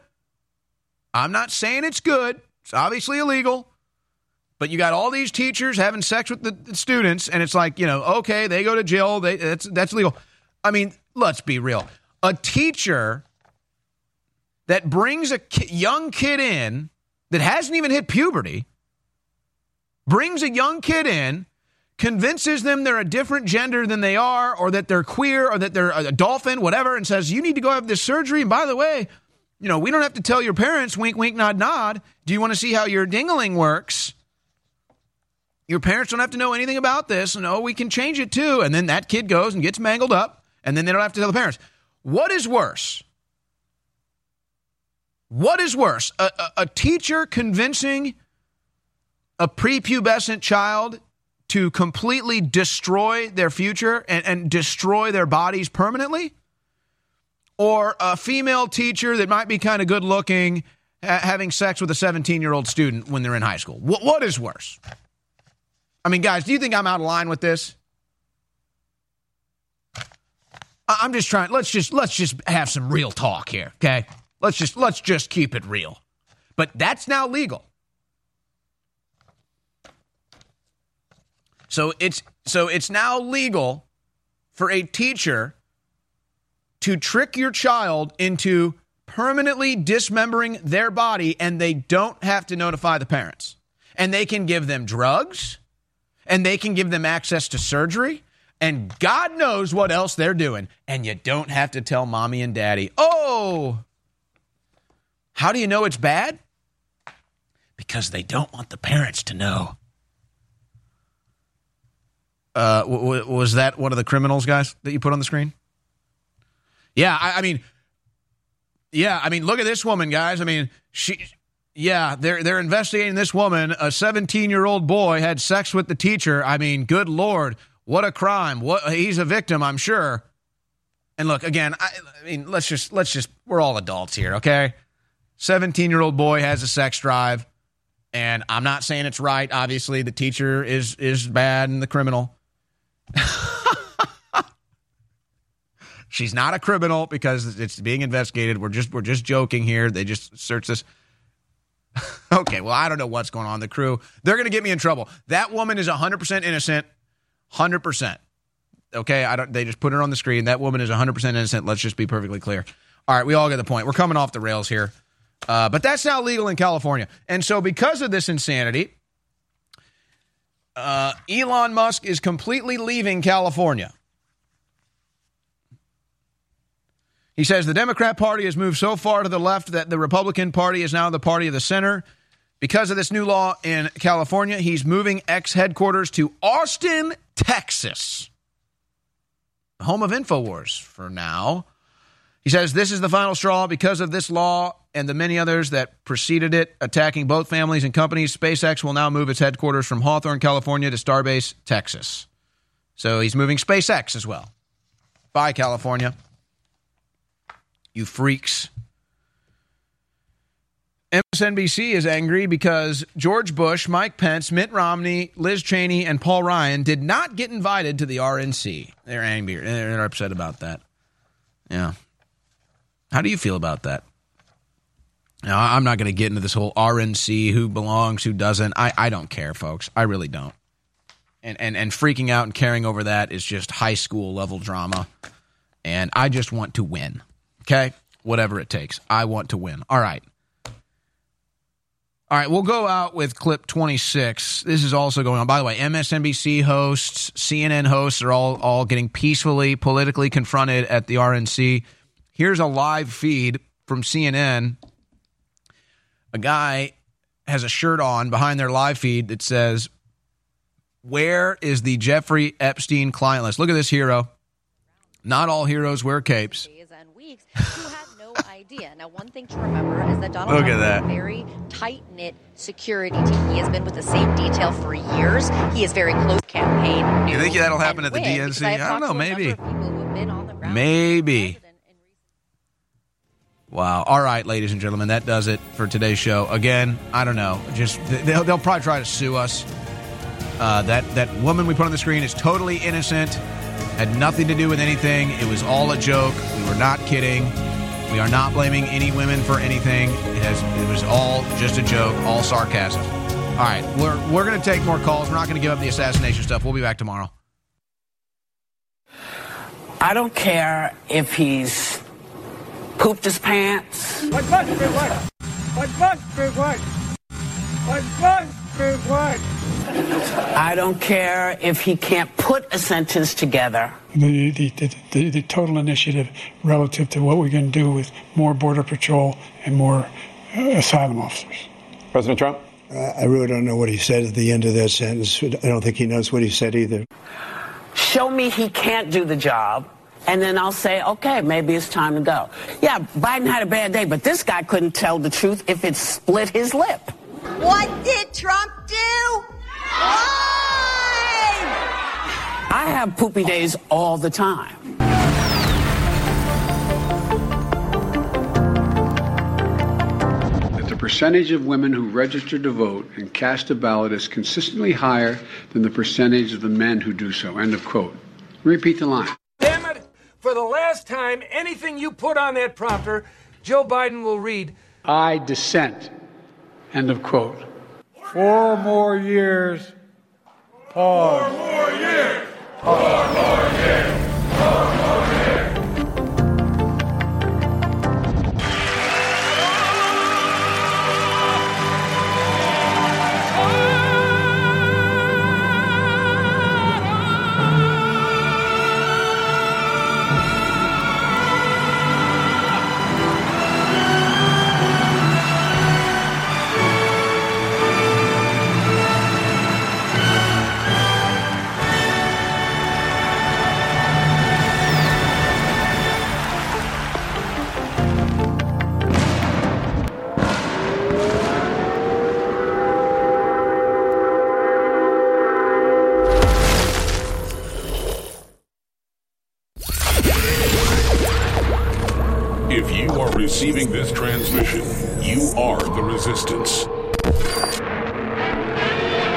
It's obviously illegal. But you got all these teachers having sex with the students, and it's like, you know, okay, they go to jail. That's legal. I mean, let's be real. A teacher that brings a young kid in that hasn't even hit puberty, brings a young kid in, convinces them they're a different gender than they are, or that they're queer, or that they're a dolphin, whatever, and says, you need to go have this surgery. And by the way, you know, we don't have to tell your parents, wink, wink, nod, nod. Do you want to see how your ding-a-ling works? Your parents don't have to know anything about this, and we can change it too. And then that kid goes and gets mangled up, and then they don't have to tell the parents. What is worse? What is worse? A teacher convincing a prepubescent child to completely destroy their future and destroy their bodies permanently? Or a female teacher that might be kind of good looking having sex with a 17-year-old student when they're in high school? What is worse? I mean, guys, do you think I'm out of line with this? I'm just trying. Let's just have some real talk here, okay? Let's just keep it real. But that's now legal. So it's now legal for a teacher to trick your child into permanently dismembering their body, and they don't have to notify the parents. And they can give them drugs, and they can give them access to surgery, and God knows what else they're doing. And you don't have to tell mommy and daddy. Oh, how do you know it's bad? Because they don't want the parents to know. Was that one of the criminals, guys, that you put on the screen? Yeah, I mean, look at this woman, guys. I mean, Yeah, they're investigating this woman. A 17-year-old boy had sex with the teacher. I mean, good Lord, what a crime. He's a victim, I'm sure. And look, again, I mean, let's just we're all adults here, okay? 17-year-old boy has a sex drive, and I'm not saying it's right. Obviously, the teacher is bad and the criminal. She's not a criminal because it's being investigated. We're just joking here. They just search this. Okay, well, I don't know what's going on. The crew, they're going to get me in trouble. That woman is 100% innocent. 100%. Okay, they just put her on the screen. That woman is 100% innocent. Let's just be perfectly clear. All right, we all get the point. We're coming off the rails here. But that's now legal in California. And so because of this insanity, Elon Musk is completely leaving California. He says the Democrat Party has moved so far to the left that the Republican Party is now the party of the center. Because of this new law in California, he's moving X headquarters to Austin, Texas, home of InfoWars for now. He says this is the final straw because of this law and the many others that preceded it, attacking both families and companies. SpaceX will now move its headquarters from Hawthorne, California to Starbase, Texas. So he's moving SpaceX as well. Bye, California. You freaks. MSNBC is angry because George Bush, Mike Pence, Mitt Romney, Liz Cheney, and Paul Ryan did not get invited to the RNC. They're angry. They're upset about that. Yeah. How do you feel about that? Now, I'm not going to get into this whole RNC, who belongs, who doesn't. I don't care, folks. I really don't. And freaking out and caring over that is just high school level drama. And I just want to win. Okay? Whatever it takes. I want to win. All right. All right, we'll go out with clip 26. This is also going on. By the way, MSNBC hosts, CNN hosts are all getting peacefully, politically confronted at the RNC. Here's a live feed from CNN. A guy has a shirt on behind their live feed that says, "Where is the Jeffrey Epstein client list?" Look at this hero. Not all heroes wear capes. Idea. Now, one thing to remember is that Donald Trump has a very tight-knit security team. He has been with the same detail for years. He is very close campaign. You think that'll happen at the DNC? I don't know. Maybe. Maybe. Wow. All right, ladies and gentlemen, that does it for today's show. Again, I don't know. Just they'll probably try to sue us. That woman we put on the screen is totally innocent. Had nothing to do with anything. It was all a joke. We were not kidding. We are not blaming any women for anything. It was all just a joke, all sarcasm. All right, we're going to take more calls. We're not going to give up the assassination stuff. We'll be back tomorrow. I don't care if he's pooped his pants. I don't care if he can't put a sentence together. The total initiative relative to what we're going to do with more Border Patrol and more asylum officers. President Trump? I really don't know what he said at the end of that sentence. I don't think he knows what he said either. Show me he can't do the job, and then I'll say, okay, maybe it's time to go. Yeah, Biden had a bad day, but this guy couldn't tell the truth if it split his lip. What did Trump do? Why? I have poopy days all the time. That the percentage of women who register to vote and cast a ballot is consistently higher than the percentage of the men who do so. End of quote. Repeat the line. Damn it! For the last time, anything you put on that prompter, Joe Biden will read, I dissent. End of quote. 4 more years. Pause. 4 more years. 4 more years. 4 more years. receiving this transmission, you are the resistance.